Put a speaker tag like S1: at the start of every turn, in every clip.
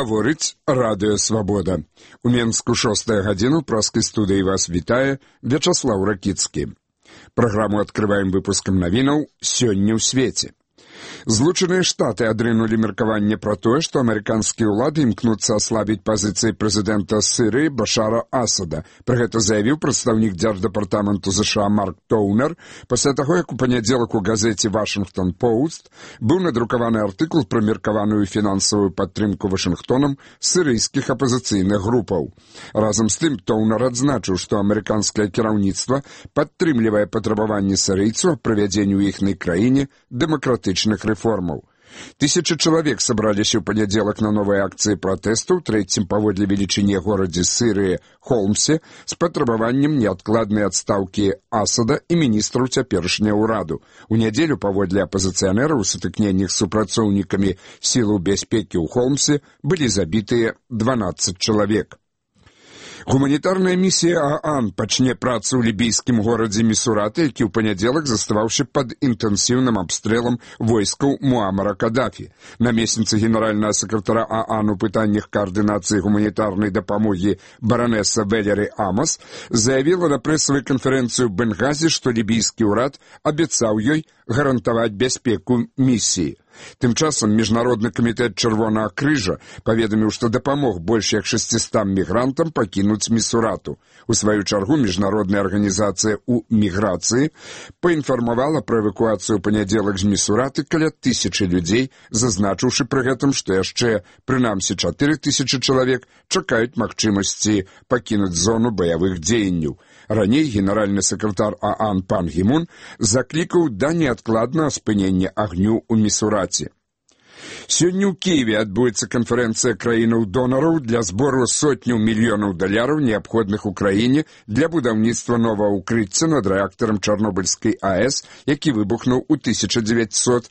S1: Гаворыць Радыё Свабода. У Менску 6 гадзіну праскай студыі вас вітае Вячаслаў Ракіцкі. Праграму адкрываем выпускам навінаў «Сёння ў свеце». Злучаныя Штаты адрынулі меркаванне пра тое, што амерыканскія ўлады імкнуцца аслабіць пазіцыі прэзідэнта Сірыі Башара Асада. Пра гэта заявіў прадстаўнік Дзярждэпартаменту США Марк Тоўнер пасля таго, як у панядзелак у газеце «Вашынгтон Пост» быў надрукаваны артыкул пра меркаваную фінансавую падтрымку Вашынгтонам сірыйскіх апазіцыйных групаў. Разам з тым Тоўнер адзначыў, што амерыканскае кіраўніцтва падтрымлівае патрабаванні сірыйцаў аб правядзенні ў іхнай краіне дэмакратычных рэформаў. Тысячы чалавек сабраліся ў панядзелак на новай акцыі пратэсту ў трэцім паводле велічыні горадзе Сірыі Холмсе з патрабаваннем неадкладнай адстаўкі Асада і міністраў цяперашняга ўраду. У нядзелю паводле апазіцыянераў у сутыкненнях з супрацоўнікамі сілаў бяспекі ў Холмсе былі забітыя 12 чалавек. Гуманітарная місія ААН пачне працу ў лібійскім горадзе Місурата, які ў панядзелак заставаўся пад інтэнсіўным абстрэлам войскаў Муамара Кадафі. Намесніца генеральнага сакратара ААН у пытаннях каардынацыі гуманітарнай дапамогі баранеса Велері Амос заявіла на прэсавай канферэнцыі ў Бенгазі, што лібійскі ўрад абяцаў ёй гарантаваць бяспеку місіі. Тым часам Міжнародны камітэт Чырвонага крыжа паведаміў, што дапамог больш як 600 мігрантам пакінуць Місурату. У сваю чаргу Міжнародная арганізацыя ў міграцыі паінфармавала пра эвакуацыю ў панядзелак з Місураты каля 1000 людзей, зазначыўшы пры гэтым, што яшчэ прынамсі 4000 чалавек чакаюць магчымасці пакінуць зону баявых дзеянняў. Раней генеральны сакратар ААН Пан Гі Мун заклікаў да неадкладнага спынення агню ў Місураце. Сёння ў Кіеве адбудзецца канферэнцыя краінаў-донараў для збору сотняў мільёнаў даляраў, неабходных Украіне для будаўніцтва новага ўкрыцця над рэактарам Чарнобыльскай АЭС, які выбухнуў у 1986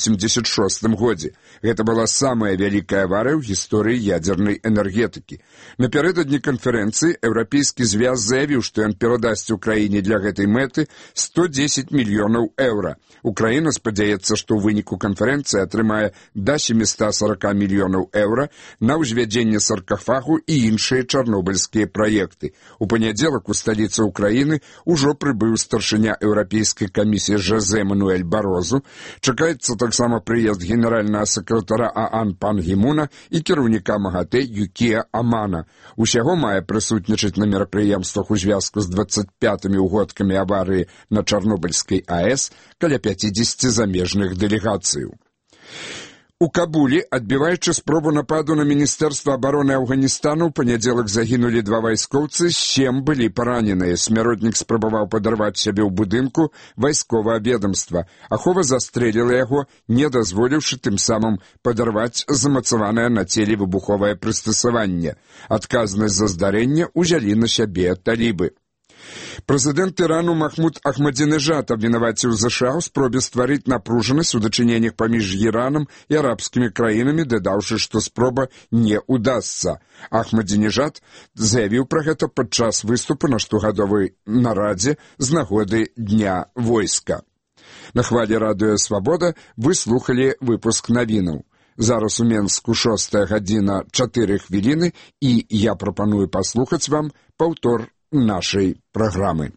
S1: годзе. Гэта была самая вялікая аварыя ў гісторыі ядзернай энергетыкі. Напярэдадні канферэнцыі Еўрапейскі звяз заявіў, што ён перадасць Украіне для гэтай мэты 110 мільёнаў еўра. Украіна спадзяецца, што ў выніку канферэнцыі атрымае да 740 мільёнаў еўра на ўзвядзенне саркафагу і іншыя чарнобыльскія праекты. У панядзелак у сталіцы Украіны ўжо прыбыў старшыня Еўрапейскай камісіі Жозе Мануэль Барозу. Чакаецца таксама прыезд генеральнага сакратара ААН Пан Гі Муна і кіраўніка МАГАТЭ Юкія Амана. Усяго мае прысутнічаць на мерапрыемствах у звязку з 25-ми ўгодкамі аварыі на Чарнобыльскай АЭС каля 50 замежных дэлегацыяў. У Кабулі, адбіваючы спробу нападу на Міністэрства абароны Афганістану, у панядзелак загінулі 2 вайскоўцы, 7 былі параненыя. Смяротнік спрабаваў падарваць сябе ў будынку вайсковага ведамства. Ахова застрэліла яго, не дазволіўшы тым самым падарваць замацаванае на целе выбуховае прыстасаванне. Адказнасць за здарэнне ўзялі на сябе талібы. Прэзідэнт Ірану Махмуд Ахмадзінежад абвінаваціў США ў спробе стварыць напружанасць у дачыненнях паміж Іранам і арабскімі краінамі, дадаўшы, што спроба не ўдасца. Ахмадзінежад заявіў пра гэта падчас выступу на штогадовай нарадзе з нагоды Дня войска. На хвалі Радыё Свабода вы слухалі выпуск навінаў. Зараз у Менску 6 гадзіна 4 хвіліны, і я прапаную паслухаць вам паўтор нашай праграмы.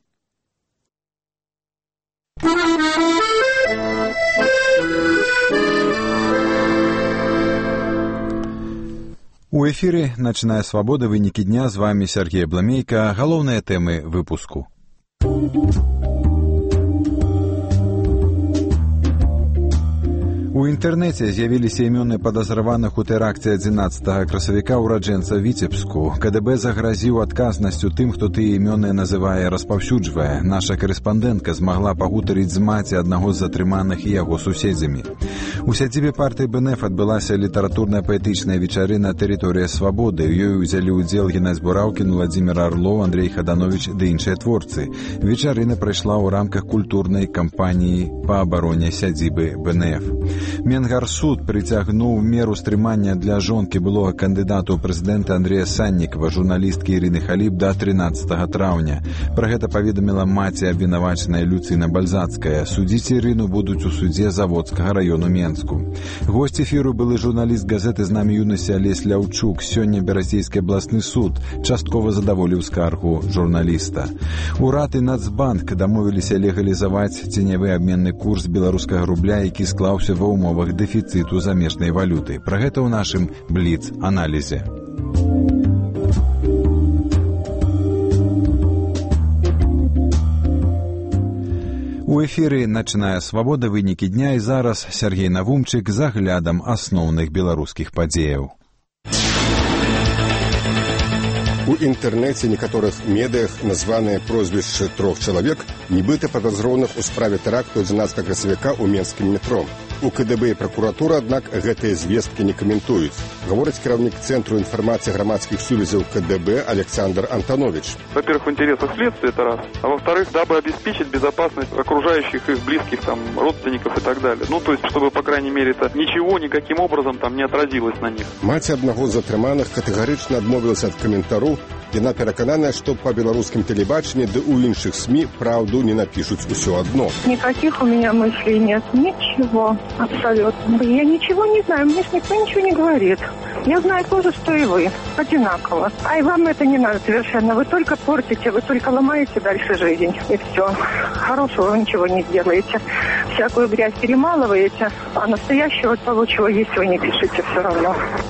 S2: У эфире «Ночная свобода», вынікі дня, з вами Сергей Бламейка. Галоўныя тэмы выпуску. У інтэрнэце з'явіліся імёны падазраваных у тэракце 11 красавіка ўраджэнца Віцебску. КДБ загразіў адказнасцю тым, хто тыя імёны называе, распаўсюджвае. Наша карэспандэнтка змагла пагутарыць з маці аднаго з затрыманых і яго суседзямі. У сядзібе партыі БНФ адбылася літаратурна-паэтычная вечарына «Тэрыторыя свабоды». У ёй узялі ўдзел Геннадзь Бураўкін, Владзімир Арлоў, Андрей Хаданович ды іншыя творцы. Вечарына прайшла ў рамках культурнай кампаніі па абароне сядзібы БНФ. Менгарсуд прыцягнуў меру стрымання для жонкі былога кандыдата ў прэзідэнта Андрэя Саннікава, журналісткі Ірыны Халіп, да 13 траўня. Пра гэта паведаміла маці абвінавачанай Люцына Бальзацкая. Судзіць Ірыну будуць у судзе Заводскага раёну Менска. Мінску. Гость эфіру былы журналіст газеты «Знамя юнасці» Алесь Ляўчук. Сёння Берасцейскі абласны суд часткова задаволіў скаргу журналіста. Урад і Нацбанк дамовіліся легалізаваць ценявы абменны курс беларускага рубля, які склаўся ва ўмовах дэфіцыту замежнай валюты. Пра гэта ў нашым бліц-аналізе. У эфіры «Начная свабода», вынікі дня, і зараз Сергей Навумчык з аглядам асноўных беларускіх падзеяў.
S3: У інтэрнэце некаторых медыях названыя прозвішчы 3 чалавек, нібыта падазроўных у справе тэракту 11 красавіка ў менскім метро. У КДБ і пракуратура, аднак, гэтыя звесткі не каментуюць. Гаворыць кіраўнік Цэнтру інфармацыі грамадскіх сувязяў КДБ Александр Антонович.
S4: Во-первых, в интересах следствия, это раз. А во-вторых, дабы обеспечить безопасность окружающих их близких, там, родственников и так далее. Ну, то есть, чтобы, по крайней мере, это ничего никаким образом там не отразилось на них.
S3: Маці аднаго з затрыманых катэгарычна адмовілася ад каментару. Яна перакананая, што па беларускім тэлебачанні ды ў іншых СМИ правду не напишут усё одно.
S5: Никаких у меня мыслей нет, ничего, абсолютно. Я ничего не знаю, мне ж никто ничего не говорит. Я знаю то же, что и вы, одинаково. А и вам это не надо совершенно. Вы только портите, вы только ломаете дальше жизнь. И все. Хорошего вы ничего не сделаете. Всякую грязь перемалываете, а настоящего того, чего есть, вы не пишите все равно.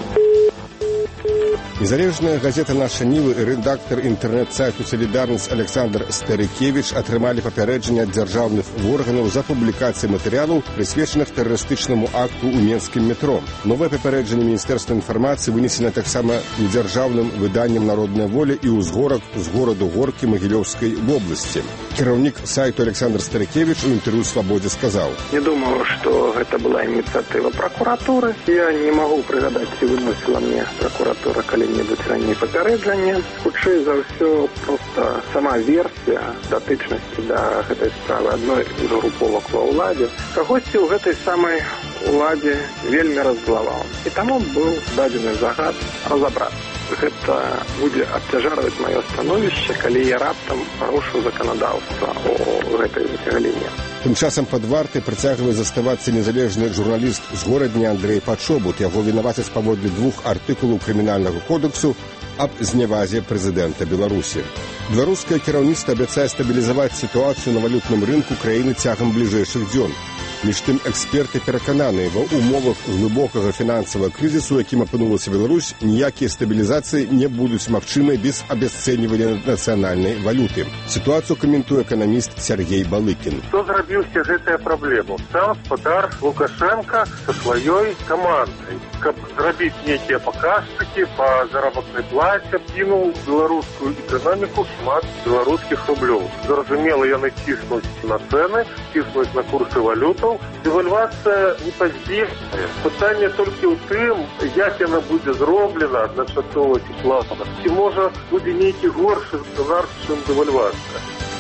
S3: Незалежная газета «Наша Нива» и редактор интернет-сайту «Солидарность» Александр Старикевич атрымалі папярэджанне ад дзяржаўных органаў за публікацыю матэрыялаў, прысвечаных тэрарыстычнаму акту ў менскім метро. Новае папярэджанне Міністэрства інфармацыі вынесена таксама дзяржаўным выданнем «Народная воля» і ўзгорак з гораду Горкі Магілёўскай вобласці. Кіраўнік сайту Александр Старикевич у інтэрв'ю «Свабодзе» сказаў:
S6: «Не думаю, что это была инициатива прокуратуры. Я не могу пригадать, ці выносила мне прокуратура калі-небудзь раней папярэджанне. Хутчэй за ўсё, просто сама версія датычнасці да гэтай справы адной з груповак ва ўладзе кагосьці ў гэтай самай уладзе вельмі раззлаваў. І таму быў дадзены загад разабрацца. Гэта будзе абцяжарваць маё становішча, калі я раптам парушыў заканадаўства ў гэтай галіне».
S3: Тым часам пад вартай працягвае заставацца незалежны журналіст з горадня Андрэй Пачобут. Яго вінавацяць паводле 2 артыкулаў крымінальнага кодексу аб знявазе прэзідэнта Беларусі. Беларускае кіраўніцтва абяцае стабілізаваць сітуацыю на валютным рынку краіны цягам бліжэйшых дзён. Між тым, эксперты перакананыя, ва ўмовах глыбокага фінансавага крызісу, якім апынулася Беларусь, ніякія стабілізацыі не будуць магчымыя без абясцэньвання нацыянальнай валюты. Сітуацыю каментуе эканаміст Сергей Балыкін.
S7: Што зрабіўся гэтая праблема? Сам спадар Лукашенко са сваёй камандай, каб зрабіць нейкія паказчыкі па заработнай плаце, кінуў беларускую эканоміку шмат беларускіх рублёў. Зразумела, яны ціснуць на цэны, ціснуць на курсы валютаў. Девальвацыя не паздзейнае. Пытанне толькі ў тым, як яна будзе зроблена адначасова ці плавна. Ці можа будзе нейкі горшы сцэнар, чым девальвацыя.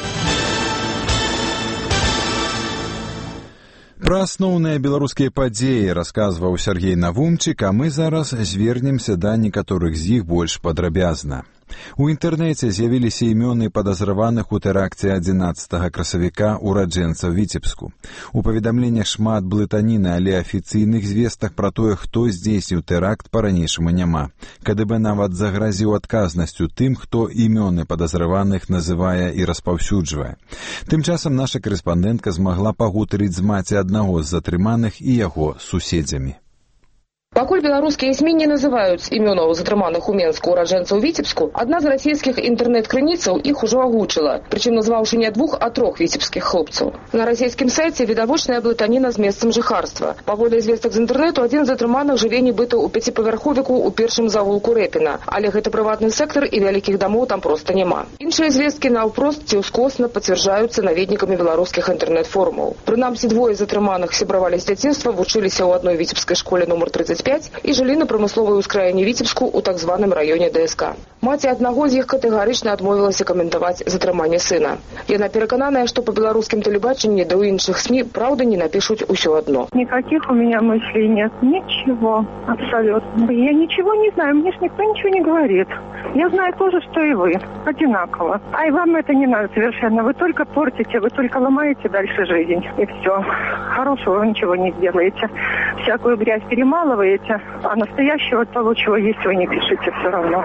S2: Пра асноўныя беларускія падзеі расказваў Сергей Навумчык, а мы зараз звернемся да некаторых з іх больш падрабязна. У інтэрнэце з'явіліся імёны падазраваных у тэракце 11 красавіка ўраджэнцаў Віцебску. У паведамленнях шмат блытаніны, але афіцыйных звестак пра тое, хто здзейсніў тэракт, па-ранейшаму няма. КДБ нават загразіў адказнасцю тым, хто імёны падазраваных называе і распаўсюджвае. Тым часам наша корэспандэнтка змагла пагутарыць з маці аднаго з затрыманых і яго суседзямі.
S8: Пакуль беларускія СМИ не называюць імёнаў затрыманых у Менску ураджэнцаў Віцебску, адна з расійскіх інтэрнэт-крыніцаў іх ужо агучыла, прычым назваўшы не 2, а 3 віцебскіх хлопцаў. На расійскім сайце відавочная блытаніна з месцам жыхарства. Паводле звестак з інтэрнэту, адзін з затрыманых жыве нібыта ў 5павярховіку ў першым завулку Рэпіна, але гэта прыватны сектар і вялікіх дамоў там проста няма. Іншыя звесткі наўпрост ці ўскосна пацвярджаюцца наведнікамі беларускіх інтэрнэт-форумаў. Прынамсі, 2 затрыманых сябравалі з дзяцінства, вучыліся ў адной віцебскай школе нумар 35 і жылі на прамысловай ускраіне Віцебску ў так званым раёне ДСК. Маці аднаго з іх катэгарычна адмовілася каментаваць затрыманне сына. Яна перакананая, што па беларускім тэлебачанні да ў іншых СМИ праўды не напишуць усё одно.
S5: Никаких у меня мыслей нет, ничего, абсолютно. Я ничего не знаю, мне ж никто ничего не говорит. Я знаю то же, что и вы. Одинаково. А и вам это не надо совершенно. Вы только портите, вы только ломаете дальше жизнь. И все. Хорошего вы ничего не сделаете. Всякую грязь перемалываете, а настоящего того, чего есть, вы не пишите все равно.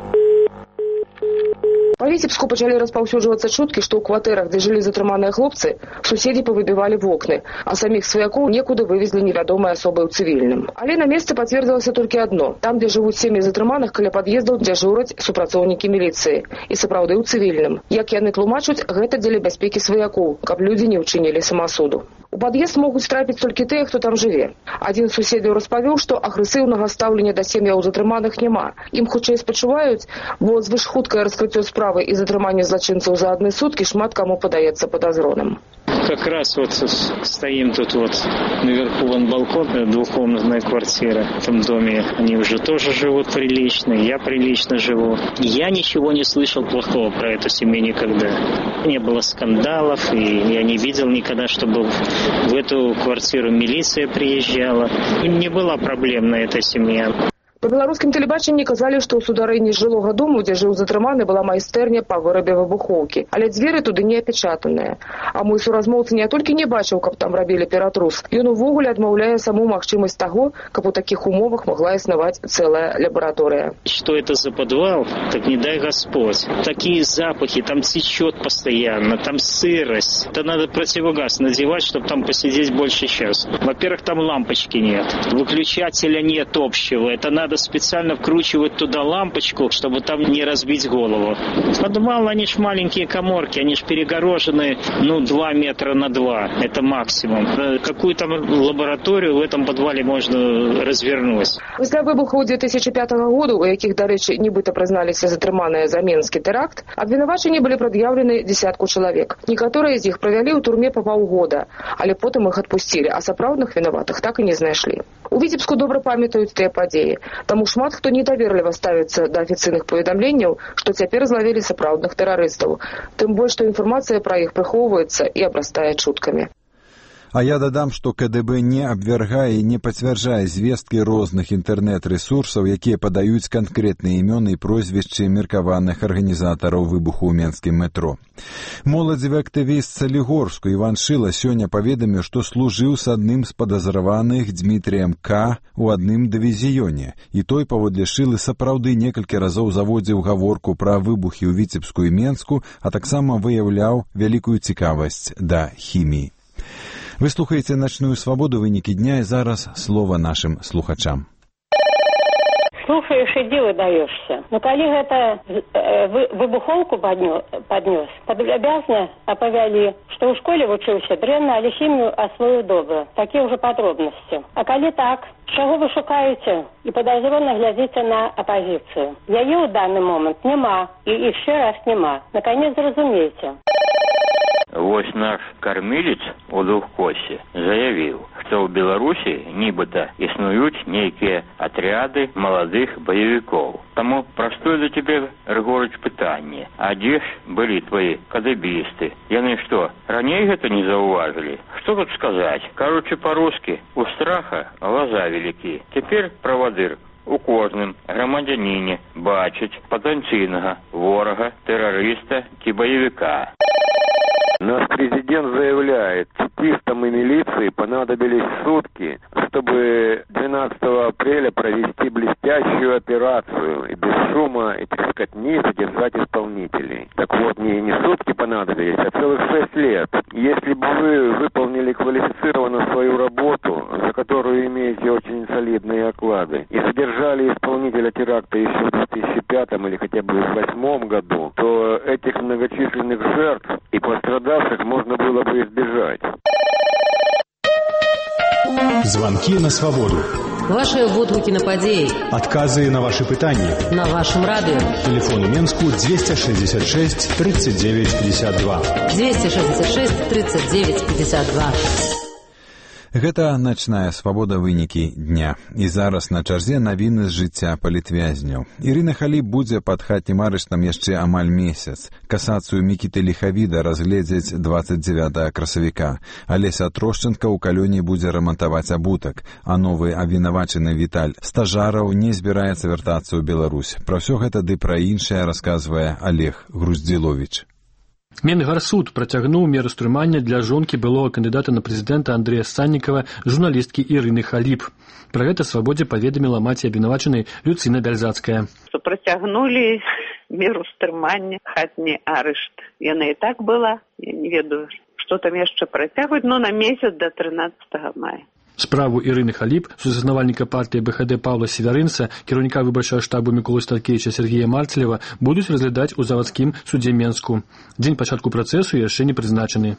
S8: По Віцебску пачалі распаўсюджвацца чуткі, што ў кватэрах, дзе жылі затрыманыя хлопцы, суседзі павыбівалі вокны, а саміх сваякоў некуды вывезлі невядомыя асобы ў цывільным. Але на месцы пацвердзілася толькі адно. Там, дзе жывуць сем'і затрыманых, каля пад'ездаў дзяжураць супрацоўнікі міліцыі. І сапраўды ў цывільным. Як яны тлумачаць, гэта дзеля бяспекі сваякоў, каб людзі не ўчынілі самасуду. У пад'езд могуць трапіць толькі тыя, хто там жыве. Адзін з суседзяў распавёў, што агрэсіўнага стаўлення да сем'яў затрыманых няма. Ім хутчэй спачуваюць, бо звышхуткае раскрыццё справы і затрыманне злачынцаў за адны суткі шмат каму падаецца падазроным.
S9: Как раз вот стоим тут вот наверху вон балкон, двухкомнатная квартира в этом доме. Они уже тоже живут прилично, я прилично живу. Я ничего не слышал плохого про эту семью никогда. Не было скандалов, и я не видел никогда, чтобы в эту квартиру милиция приезжала. Не была проблемна эта семья.
S8: Па беларускім тэлебачанні казалі, што ў сударыні жылога дому, дзе жыў затрыманы, была майстэрня па вырабе выбухоўкі. Але дзверы туды не апечатаныя. А мой суразмоўца не толькі не бачыў, каб там рабілі ператрус, ён увогуле адмаўляе саму магчымасць таго, каб у такіх умовах могла існаваць цэлая лабараторыя.
S9: Что это за подвал? Так не дай Господь. Такие запахи, там течет постоянно, там сырость. Это надо противогаз надевать, чтобы там посидеть больше часа. Во-первых, там лампочки нет, выключателя нет общего. Это надо специально вкручивать туда лампочку, чтобы там не разбить голову. Подвал, они ж маленькие каморки, они ж перегорожены, 2 метра на 2. Это максимум. Какую там лабораторию в этом подвале можно развернуть?
S8: Пасля выбуху 2005 года, у якіх, дарэчы, нібыта прызналіся затрыманыя за менскі тэракт, абвінавачанні былі прад'яўлены дзесятку чалавек. Некаторыя з іх правялі ў турме па паўгода, але потым іх адпусцілі, а сапраўдных вінаватых так і не знайшлі. У Віцебску добра памятаюць тыя падзеі, таму шмат хто недаверліва ставіцца да афіцыйных паведамленняў, што цяпер злавілі сапраўдных тэрарыстаў. Тым больш, што інфармацыя пра іх прыхоўваецца і абрастае чуткамі.
S2: А я дадам, што КДБ не абвяргае і не пацвярджае звесткі розных інтэрнэт-рэсурсаў, якія падаюць канкрэтныя імёны і прозвішчы меркаваных арганізатараў выбуху ў менскім метро. Моладзевы актывіст Салігорску Іван Шыла сёння паведаміў, што служыў з адным з падазраваных Дмітрыем К. у адным дывізіёне, і той, паводле Шылы, сапраўды некалькі разоў заводзіў гаворку пра выбухі ў Віцебску і Менску, а таксама выяўляў вялікую цікавасць да хіміі. Вы слухаеце «Начную свободу», вынікі дня, і зараз слова нашим слухачам.
S10: Слушаешь и диву даешься. Но коли это выбуховку поднес, подобязно оповяли, что в школе учился дрэнна, але химию освоил добро. Такие уже подробности. А коли так, чего вы шукаете и подозренно глядите на оппозицию? Ее в данный момент нема, и еще раз нема. Наконец разумеете.
S11: Вось наш кормилец у Двухкосе заявіў, што ў Беларусі нібыта існуюць нейкія атряды маладых баевікоў. Таму простое для тебе, Рыгорыч, пытанне: а дзе ж былі твои кадэбісты? Яны што, раней гэта не заўважылі? Што тут сказаць? Кажучы па-рускі, у страха глаза велікі. Цяпер правадыр у кожным грамадзяніне бачыць патэнцыйнага ворага, тэрарыста ці баевіка.
S12: Наш президент заявляет, чекистам и милиции понадобились сутки, чтобы 12 апреля провести блестящую операцию и без шума и трескотни задержать исполнителей. Так вот, не сутки понадобились, а целых 6 лет. Если бы вы выполнили квалифицированно свою работу, за которую имеете очень солидные оклады, и задержали исполнителя теракта еще в 2005 или хотя бы в 2008 году, то этих многочисленных жертв и пострадавших можно было бы избежать.
S13: Звонки на свободу.
S14: Ваши водгуки на падеи.
S13: Отказы на ваши пытания.
S14: На вашем радио.
S13: Телефон у Менску 266 39 52.
S14: 266 39 52.
S2: Гэта начная свабода вынікі дня. І зараз на чарзе навіны з жыцця палітвязняў. Ірына Халіп будзе пад хатнім арыштам яшчэ амаль месяц. Касацыю Мікіты Ліхавіда разгледзяць 29 красавіка. Алеся Трошченка ў калёне будзе рамантаваць абутак, а новы абвінавачаны Віталь Стажараў не збіраецца вяртацца ў Беларусь. Пра ўсё гэта ды пра іншае расказвае Олег Груздзіловіч.
S15: Менгарсуд працягнуў меры стрымання для жонкі былога кандыдата на прэзідэнта Андрэя Саннікава, журналісткі Ірыны Халіп. Пра гэта Свабодзе паведаміла маці абвінавачанай Люцына Бяльзацкая.
S16: Працягнулі меру стрымання, хатні арышт. Яна і так была, я не ведаю, што там яшчэ працягваць, но на месяц до 13 мая.
S15: Справу Ірыны Халіп, сузаснавальніка партыі БХД Павла Севярынца, кіраўніка выбарчага штабу Міколы Статкевіча Сергея Марцелева будуць разглядаць у завадскім судзе Менску. Дзень пачатку працэсу яшчэ не прызначаны.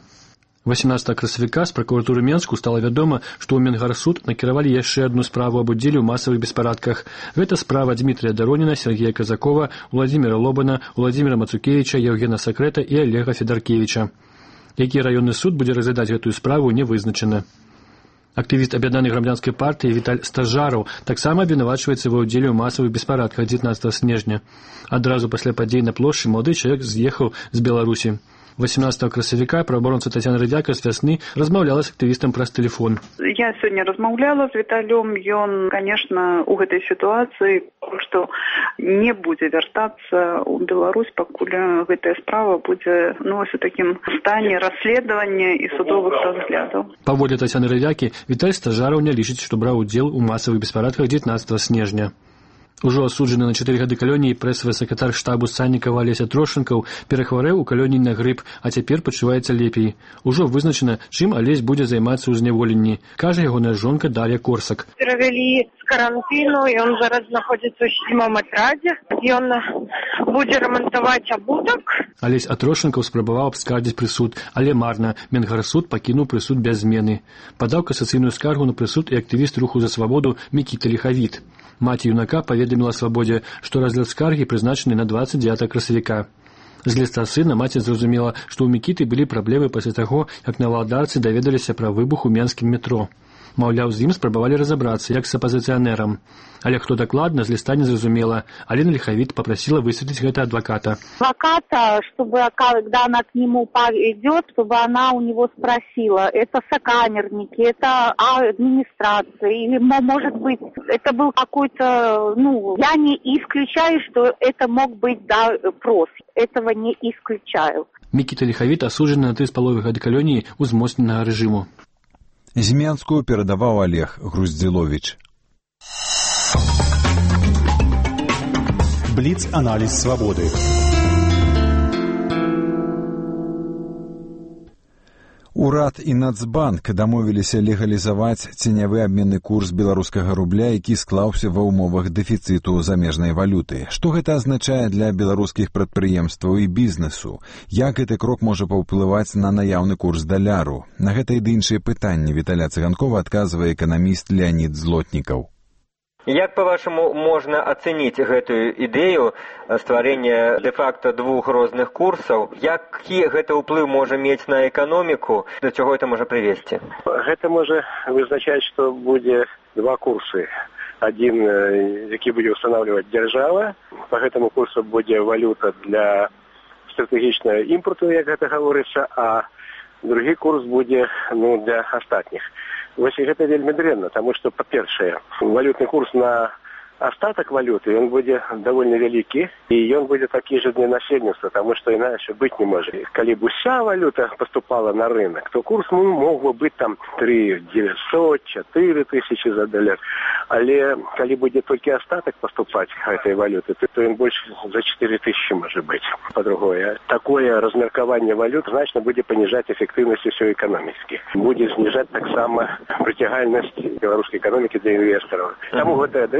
S15: 18 красавіка з пракуратуры Менску стала вядома, што ў Менгарсуд накіравалі яшчэ адну справу аб удзеле ў масавых беспарадках. Гэта справа Дмітрия Дароніна, Сергея Казакова, Владзіміра Лобана, Владзіміра Мацукевіча, Евгена Сакрэта і Олега Федаркевіча. Які раённы суд будзе разглядаць гэтую справу, не вызначана. Актывіст аб'яднанай грамадзянскай партыі Віталь Стажараў таксама абвінавачваецца ва ўдзеле ў масавых беспарадках 19 снежня. Адразу пасля падзей на плошчы малады чалавек з'ехаў з Беларусі. 18 красавіка праваабаронца Тацяна Рыдзяка з вясны размаўляла з актывістам праз тэлефон.
S17: Я сёння размаўляла з Віталём. Ён, конечно, у гэтай сітуацыі, што не будзе вяртацца ў Беларусь, пакуль гэтая справа будзе у такім стане расследавання і судовых разглядаў.
S15: Паводле Тацяны Рыдзякі, Віталь Стажараў не лічыць, што браў удзел у масавых беспарадках 19 снежня. Ужо асуджаны на 4 гады калоніі прэсавы сакратар штабу Саннікава Алеся Трошченкаў перахварэў у калоніі на грып, а цяпер пачуваецца лепей. Ужо вызначана, чым Алесь будзе займацца ў зняволенні, кажа ягоная жонка Дар'я Корсак.
S18: Перавялі з карантыну, і ён зараз знаходзіцца ў 7-м атрадзе. Ён будзе рамантаваць абутак.
S15: Алесь Трошченкаў спрабаваў абскардзіць прысуд, але марна. Менгарсуд пакінуў прысуд без змены. Падаў касацыйную скаргу на прысуд і актывіст руху за свабоду Мікіта Ліхавід. Маці юнака паведаміла Свабодзе, што разгляд скаргі прызначаны на 29 красавіка. З ліста сына маці зразумела, што ў Мікіты былі праблемы пасля таго, як на валадарцы даведаліся пра выбух у менскім метро. Маўляў, з ім спрабавалі разабрацца, як з апазіцыянерам. Але хто дакладна, з ліста не зразумела. Алена Лиховит попросила высветлить гэта адвоката.
S19: Адвоката, чтобы, когда она к нему идет, чтобы она у него спросила, это сокамерники, это администрация, или, может быть, это был какой-то, я не исключаю, что это мог быть, прос. Этого не исключаю.
S15: Мікіта Лиховит асуджаны на 3,5 гады калоніі ўзмоцненага рэжыму.
S2: З Менску перадаваў Олег Груздзіловіч.
S13: Бліц-аналіз свабоды.
S2: Урад і Нацбанк дамовіліся легалізаваць ценявы абменны курс беларускага рубля, які склаўся ва ўмовах дэфіцыту замежнай валюты. Што гэта азначае для беларускіх прадпрыемстваў і бізнесу? Як гэты крок можа паўплываць на наяўны курс даляру? На гэта і іншыя пытанні Віталя Цыганкова адказвае эканаміст Леонид Злотнікаў.
S20: Як, по-вашаму, можна ацэніць гэтую ідэю стварэння дэ-факта двух розных курсаў? Які гэта ўплыў можа мець на эканоміку? Да чаго гэта можа прывесці?
S6: Гэта можа вызначаць, што будзе два курсы. Адзін, які будзе ўстанаўліваць дзяржава. Па гэтаму курсу будзе валюта для стратэгічнага імпорту, як гэта гаворыцца, а другі курс будзе для астатніх. Вось гэта вельмі дрэнна, таму што, па-першае, валютны курс на астатак валюты, ён будзе даволі вялікі, і ён будзе такі ж для насельніцтва, таму што іначе быць не можа. Калі б уся валюта паступала на рынок, то курс мог бы быць там 3,900, 4,000 за даляр. Але калі будзе толькі астатак паступаць гэтай валюты, то ён больш за 4,000 можа быць. Па-другое, такое размеркаванне валют значна будзе паніжаць эфектыўнасць усёй эканомікі. Будзе зніжаць таксама прыцягальнасць беларускай эканомікі для інвестараў. Таму гэта дрэнна і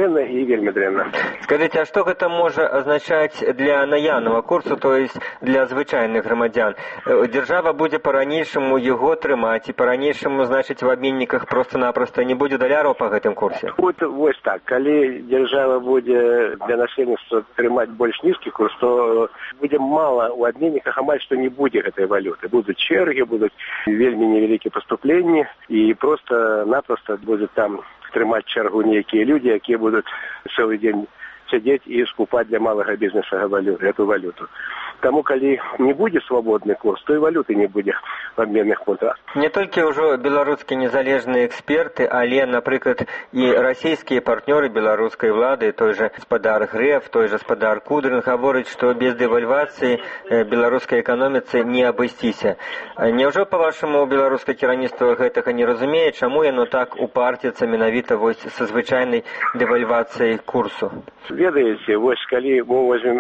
S6: вельмі дрэнна.
S20: Скажите, а што гэта можа азначаць для наяўнага курсу, то есть для звычайных грамадзян? Дзяржава будзе па-ранейшаму яго трымаць, і па-ранейшаму, значыць, в абменніках проста-напроста не будзе даляраў па гэтым курсе?
S6: Вось так. Калі дзяржава будзе для насельніцтва трымаць больш нізкі курс, то будзе мала у абменніках, амаль што не будзе гэтай валюты. Будуць чэргі, будуць вельмі невялікія паступленні, і проста-напроста будзе там трымаць чаргу нейкія людзі, якія будуць цэлы дзень сядзець і скупаць для малага бізнеса гэту валюту. Таму, калі не будзе свабодны курс, то і валюты не будзе в абменных пунктах.
S20: Не толькі ўжо беларускія незалежныя эксперты, але, напрыклад, і расійскія партнёры беларускай улады, той же гаспадар Грэф, той же гаспадар Кудрин, гаворыць, што без дэвальвацыі беларускай эканоміцы не абысціся. Няўжо, па-вашаму, беларускае кіраўніцтва гэтага не разумее, чаму яно так упарціцца менавіта вось са звычайнай дэвальвацыяй курсу?
S6: Ведаеце, вось калі мы возьмем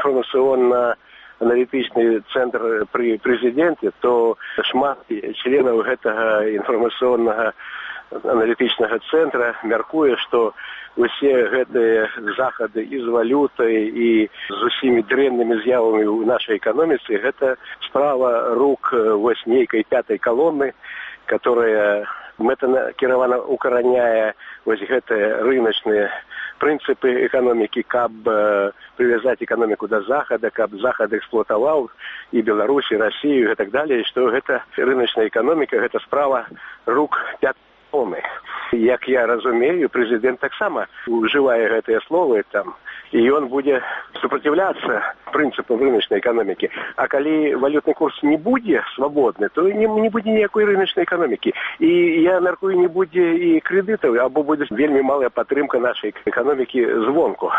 S6: інфармацыйна-аналітычны цэнтр пры прэзідэнце, то шмат членаў гэтага інфармацыйнага аналітычнага цэнтра мяркуе, што усе гэтыя захады і з валютай, і з усімі дрэннымі з'явамі ў нашай эканоміцы, гэта справа рук вось нейкай пятай калоны, которая мэтанакіравана укараняе вось гэтыя рыначныя прынцыпы эканомікі, каб прывязаць эканоміку да захада, каб захад эксплуатаваў і Беларусь, і Расію, і так далее, што гэта рыначная эканоміка, гэта справа рук пятай калоны. Як я разумею, прэзідэнт таксама ужывае гэтыя словы там, і ён будзе супраціўляцца прынцыпам рыначнай эканомікі. А калі валютны курс не будзе свабодны, то не будзе ніякой рыначнай эканомікі. І я мяркую, не будзе і крэдытаў, або будзе вельмі малая падтрымка нашай эканомікі звонку.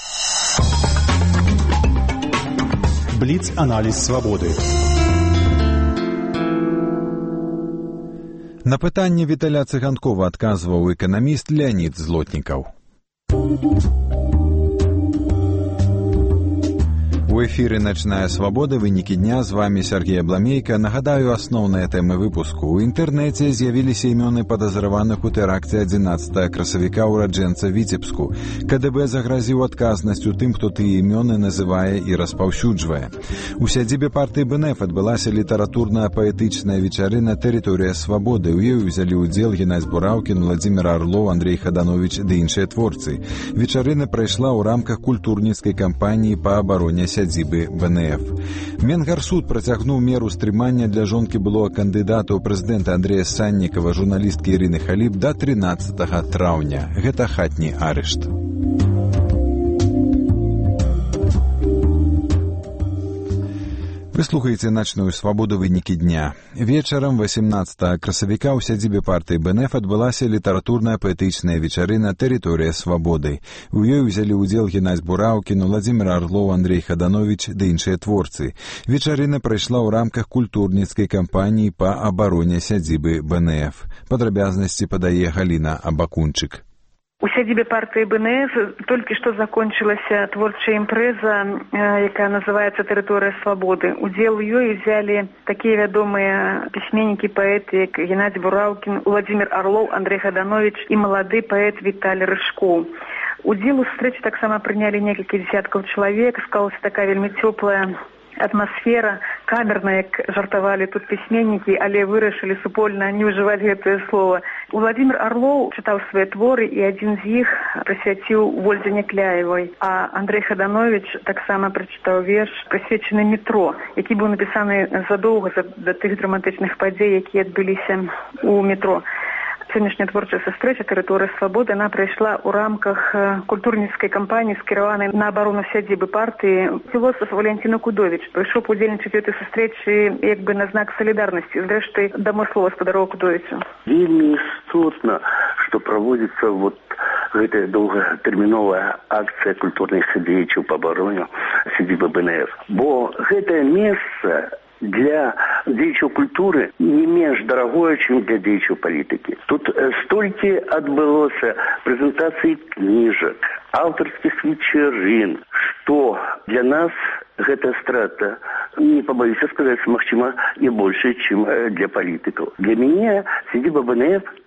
S13: Бліц-аналіз свабоды.
S2: На пытанне Віталя Цыганкова адказваў эканаміст Леонід Злотнікаў. У эфіры «Начная свабода», вынікі дня, з вами Сергей Абламейка. Нагадаю, асноўныя тэмы выпуску. У інтэрнэце з'явіліся імёны падазраваных у тэракце 11 красавіка ўраджэнца Віцебску. КДБ загразіў адказнасцю тым, хто тыя імёны называе і распаўсюджвае. У сядзібе партыі БНФ адбылася літаратурна-паэтычная вечарына «Тэрыторыя свабоды». У ёй узялі ўдзел Геннадзь Бураўкін, Владзімир Арлоў, Андрей Хаданович ды іншыя творцы. Вечарына прайшла ў рамках культурніцкай кампаніі па абароне сядзібы БНФ. Менгарсуд працягнуў меру стрымання для жонкі былога кандыдата ў прэзідэнта Андрэя Саннікава, журналісткі Ірыны Халіп, да 13 траўня. Гэта хатні арышт. Вы слухаеце «Начную свабоду», вынікі дня. Вечарам 18 красавіка ў сядзібе партыі БНФ адбылася літаратурная паэтычная вечарына «Тэрыторыя свабоды». У ёй узялі ўдзел Геннадзь Бураўкін, Владзімир Арлоў, Андрей Хаданович ды іншыя творцы. Вечарына прайшла ў рамках культурніцкай кампаніі па абароне сядзібы БНФ. Падрабязнасці падае Галіна Абакунчык.
S17: У сядзібе партыі БНФ толькі што закончылася творчая імпрэза, якая называецца «Тэрыторыя свабоды». Удзел у ёй узялі такія вядомыя пісьменнікі, паэты, як Геннадзь Бураўкін, Владзімир Арлоў, Андрей Хаданович і малады паэт Віталь Рыжкоў. Удзел у сустрэчы таксама прынялі некалькі дзесяткаў чалавек. Склалася такая вельмі цёплая атмасфера, камерная, як жартавалі тут пісьменнікі, але вырашылі супольна не ўжываць гэтае слова. Владзімир Арлоў чытаў свае творы, і адзін з іх прысвяціў Вользе Някляевай, а Андрей Хаданович таксама прачытаў верш, прысвечаны метро, які быў напісаны задоўга да тых драматычных падзей, якія адбыліся ў метро. Сённяшняя творчая сустрэча «Тэрыторыя свабоды» она прайшла ў рамках культурніцкай кампаніі, скіраванай на абарону сядзібы партыі. Філосаф Валентин Кудовіч прыйшоў удзельнічаць у гэтай сустрэчы як бы на знак салідарнасці. Зрэшты, дамо слова гаспадару Кудовічу.
S21: Вельмі істотна, што праводзіцца вот гэтая доўгатэрміновая акцыя культурных дзеячаў па абароне сядзібы БНФ. Бо гэтае месца для дзеячаў культуры не менш дарагое, чым для дзеячаў палітыкі. Тут столькі адбылося прэзентацыі кніжак, аўтарскіх вечарын, што для нас гэта страта, не побоюся сказаць, магчыма, і большая, чым для палітыкаў. Для мяне сядзіба БНФ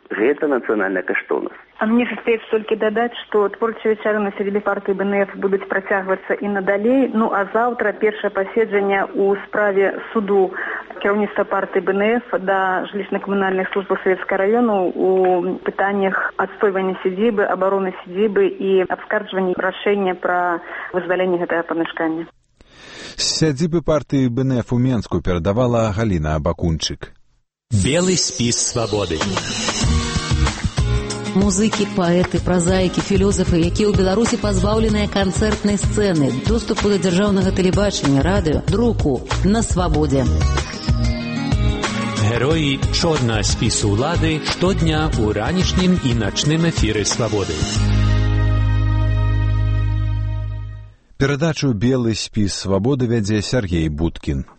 S21: Гэта нацыянальная каштоўнасць.
S17: А мне застаецца толькі дадаць, што творчыя вечары на сядзібе партыі БНФ будуць працягвацца і надалей. Ну а заўтра першае паседжанне ў справе суду кіраўніцтва партыі БНФ да жылищна-камунальных службаў Савецкага раёну у пытаннях адстойвання сядзібы, абароны сядзібы і абскарджвання рашэння пра вызваленне гэтага памяшкання.
S2: З сядзібы партыі БНФ у Менску перадавала Галіна Абакунчык.
S13: Белый спіс свабоды.
S14: Музыкі, паэты, празаікі, філёзафы, якія ў Беларусі пазбаўленыя канцэртнай сцэны, доступу да дзяржаўнага тэлебачання, радыё, друку на свабодзе.
S13: Героі чорнага спісу ўлады штодня ў ранішнім і начным эфіры свабоды.
S2: Перадачу «Белы спіс свабоды» вядзе Сергей Будкін.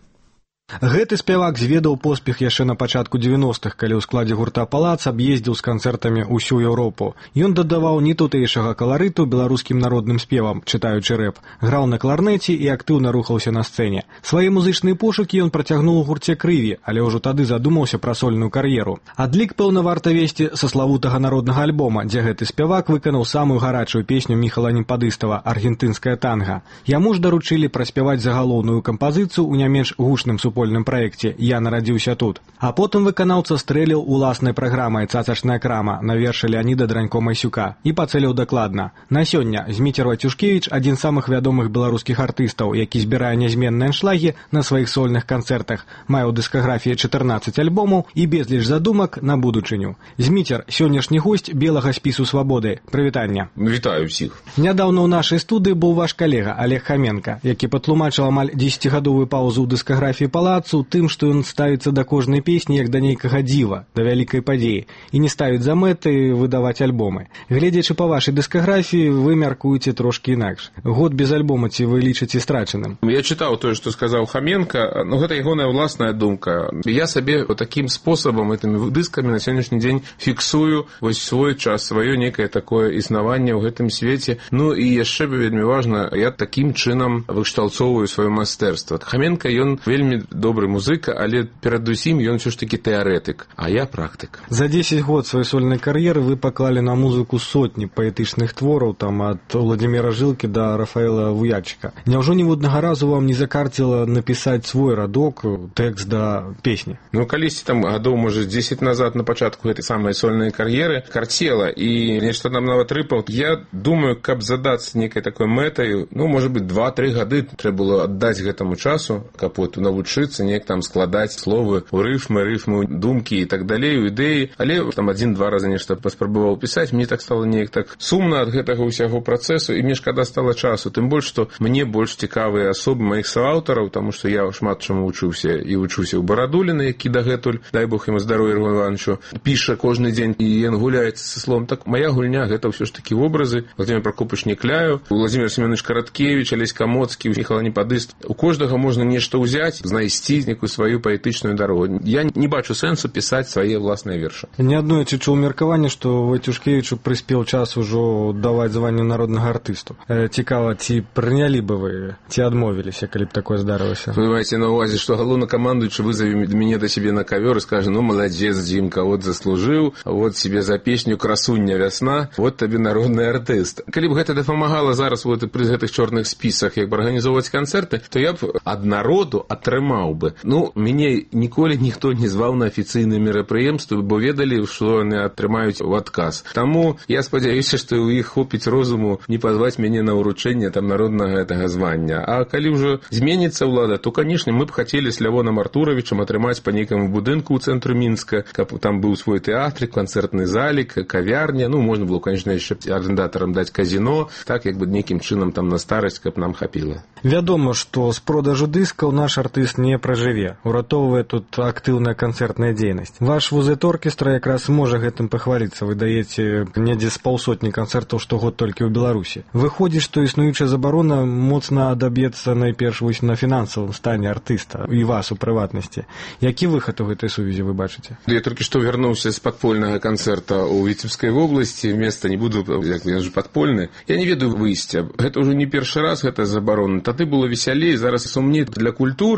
S15: Гэты спявак зведаў поспех яшчэ на пачатку 90-х, калі ў складзе гурта «Палац» аб'ездзіў з канцэртамі ўсю Еўропу. Ён дадаваў не тутэйшага каларыту беларускім народным спевам, чытаючы рэп, граў на кларнеце і актыўна рухаўся на сцэне. Свае музычныя пошукі ён працягнуў у гурце «Крыві», але ўжо тады задумаўся пра сольную кар'еру. Адлік, пэўна, варта весці са славутага народнага альбома, дзе гэты спявак выканаў самую гарачую песню Міхала Непадыстава «Аргентынская танга». Яму ж даручылі праспяваць загалоўную кампазіцыю ў не менш гучным супольным праекце «Я нарадзіўся тут». А потым выканаўца стрэліў уласнай праграмай «Цацачная крама» на вершы Леаніда Дранько-Майсюка і пацэліў дакладна. На сёння Зміцер Вацюшкевіч – адзін з самых вядомых беларускіх артыстаў, які збірае нязменныя аншлагі на сваіх сольных канцэртах, мае ў дыскаграфіі 14 альбомаў і безліч задумак на будучыню. Зміцер – сённяшні госць белага спісу свабоды. Прывітання.
S1: Вітаю ўсіх.
S15: Нядаўна ў нашай студыі быў ваш калега Олег Хоменко, які патлумачыў амаль 10-гадовую паўзу ў дыскаграфіі «Палацу» тым, што ён ставіцца да кожнай песні як да нейкага дзіва, да вялікай падзеі, і не ставіць за мэты выдаваць альбомы. Гледзячы па вашай дыскаграфіі, вы мяркуеце трошкі інакш. Год без альбома ці вы лічыце страчаным?
S1: Я чытаў тое, што сказаў Хоменко, но гэта ягоная ўласная думка. Я сабе такім спосабам, гэтымі дыскамі на сённяшні дзень фіксую вось свой час, сваё некае такое існаванне ў гэтым свеце. Ну і яшчэ вельмі важна, я такім чынам выкшталцоўваю сваё майстэрства. Хоменко, ён вельмі добры музыка, але перадусім ён ўсё ж такі тэарэтык, а я практык.
S15: За 10 год сваёй сольнай кар'еры вы паклалі на музыку сотні паэтычных твораў, там ад Владзіміра Жылкі да Рафаэла Вуячыка. Няўжо ніводнага разу вам не закарціла напісаць свой радок, тэкст да песні?
S1: Ну, калісьці там гадоў, можа, 10 назад на пачатку гэтай самай сольнай кар'еры карцела, і нешта нам нават рыпаў. Я думаю, каб задацца нейкай такой мэтаю, ну, можа быць, 2-3 гады трэба было аддаць гэтаму часу, каб навучыцца неяк там складаць словы у рыфмы, думкі і так далей, у ідэі, але там 1-2 разы нешта паспрабаваў пісаць, мне так стала неяк так сумна ад гэтага ўсяго працэсу, і мне шкада стала часу, тым больш, што мне больш цікавыя асобы маіх сааўтараў, таму што я шмат чаму вучыўся, і вучыўся ў Барадуліна, які дагэтуль, дай Бог яму здароўя, Іргу Івановичу, піша кожны дзень, і ён гуляецца са словом. Так, мая гульня, гэта ўсё ж такі вобразы. Владимир Прокопыч Некляю, Владимир Семенович Караткевич, Алесь Камоцкі, Міхала Непадыст. У кожнага можна нешта ўзяць, знайсці некую сваю паэтычную дарогу. Я не бачу сэнсу пісаць свае ўласныя вершы.
S15: Неаднойчы чуў меркаванне, што Вацюшкевічу прыспеў час ужо даваць званне народнага артысту. Цікава, ці прынялі бы вы, ці адмовіліся, калі б такое здарылася?
S1: Вы маеце на ўвазе, што галоўнакамандуючы вызаве мяне да сябе на кавёр і скажа: ну, маладзец, Дзімка, вот заслужыў, вот себе за песню «Красуння вясна», вот табе народны артыст. Калі б гэта дапамагала зараз вот пры гэтых чорных спісах, як бы арганізоўваць канцэрты, то я б ад народу атрымаў бы. Ну, мяне ніколі ніхто не зваў на афіцыйныя мерапрыемствы, бо ведалі, што яны атрымаюць у адказ. Таму я спадзяюся, што ў іх хопіць розуму не пазваць мяне на ўручэнне там народнага гэтага звання. А калі ўжо зменіцца ўлада, то, канешне, мы б хацелі з Лявонам Артуровичам атрымаць па нейкаму будынку ў цэнтру Мінска, каб там быў свой тэатрик, канцэртны залік, кавярня. Ну, можна было, конечно, яшчэ арендатарам даць казино, так, як бы нейкім чынам там на старасць, каб нам хапіла.
S15: Вядома, што з продажу дыскаў наш артыст не пражыве. Уратоўвае тут актыўная канцэртная дзейнасць. Ваш вузэт-оркестра якраз можа гэтым пахваліцца. Вы даеце недзе з паўсотні канцэртаў штогод толькі ў Беларусі. Выходзіць, што існуючая забарона моцна адаб'ецца найперш вось на фінансавым стане артыста і вас у прыватнасці. Які выхад у гэтай сувязі вы бачыце?
S1: Я толькі што вярнуўся з падпольнага канцэрта ў Віцебскай вобласці. Места не буду, як ён же падпольны. Я не ведаю выйсця. Гэта ўжо не першы раз, гэта забарона. Тады было весялей, зараз сумней для культуры.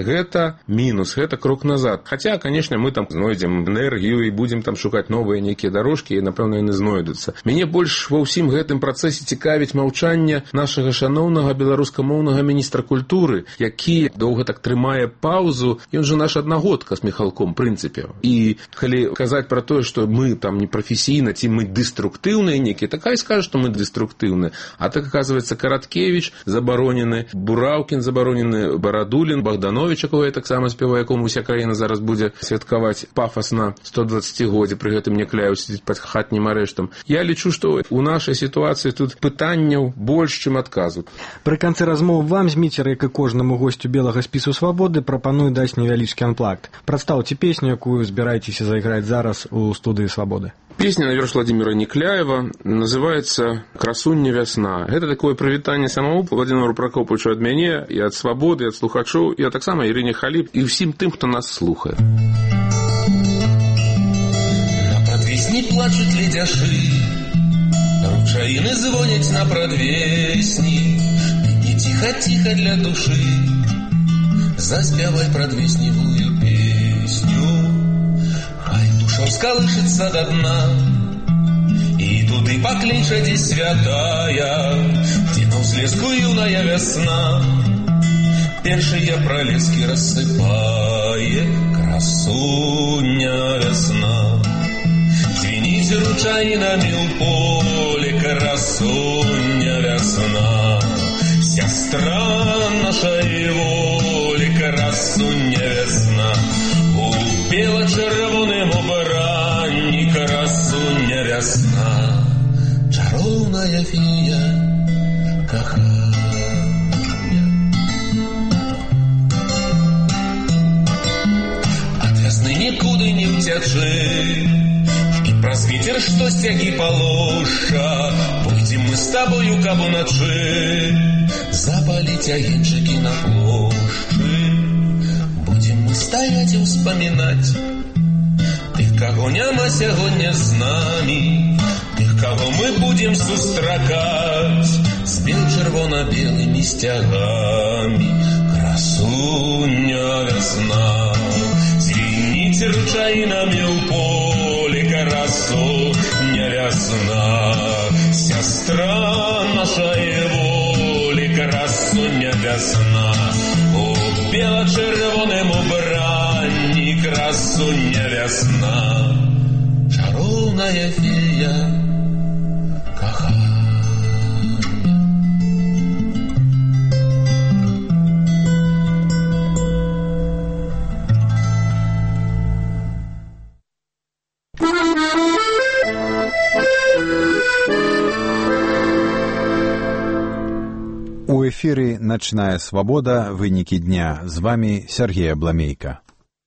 S1: гэта мінус, гэта крок назад. Хаця, конечно, мы там знойдзем энергію і будзем там шукаць новыя нейкія дарожкі, і, напэўна, яны знойдуцца. Мяне больш ва ўсім гэтым працэсе цікавіць маўчанне нашага шаноўнага беларускамоўнага міністра культуры, які доўга так трымае паўзу. Ён жа наш аднагодка з Міхалком, прынцыпе. І калі казаць пра тое, што мы там непрафесійна, ці мы деструктыўныя некія, такая скажа, што мы деструктыўныя. А так, оказывается, Караткевич забаронены, Бураўкін забаронены, Барадулін, Богданович, якого я таксама спяваю, якому уся краіна зараз будзе святкаваць пафасна 120-годзе, пры гэтым Някляеў сидзіць пад хатнім арэштам. Я лічу, што у нашай сітуацыі тут пытанняў больш, чым адказу.
S4: Пры канцы размовы вам Зміцер, як і кожнаму госцю белага спісу свабоды, прапаную даць невялічкі анплагт. Прадстаўце песню, якую збіраецеся зайграць зараз у студыі «Свабоды».
S1: Песня на верш Владимира Някляева называется «Красуння вясна». Это такое прывітанне самому Владимиру Прокоповичу ад мяне, і ад «Свабоды», і ад слухачоў, і таксама Ірине Халіп, і ўсім тым, хто нас слухае.
S22: На прадвесні плачуць ледзяшы, ручаіны звоняць на прадвесні, не ціха-ціха для душы, заспявай прадвесневую песню. Хай душа ўскалышыцца да дна, і туды пакліча, дзе святая, дзе на ўзлеску юная вясна першыя пралескі рассыпае. Красуня вясна, звініць ручаінамі ў поле. Красуня вясна, сястра нашай волі. Красуня вясна, у бела-чырвоным убранні. Красуня вясна, чароўная фея кахання. Ад вясны нікуды не ўцячы, і праз вецер што сцягі палоша. Пойдзем мы з табою, каб уначы запаліць агеньчыкі на плошчы. Будем мы стаяць і ўспамінаць тых, каго няма сягоння з намі, тых, каго мы будем сустракаць з бел-чырвона-белымі сцягамі. Красуня вясна, звініць ручаінамі ў поле. Красуня вясна, сястра нашай волі. Красуня вясна, у бела-чырвоным убранні. Красуня вясна, чароўная фея кахання.
S2: У эфіры «Начная свабода. Вынікі дня». З вами Сергей Абламейка.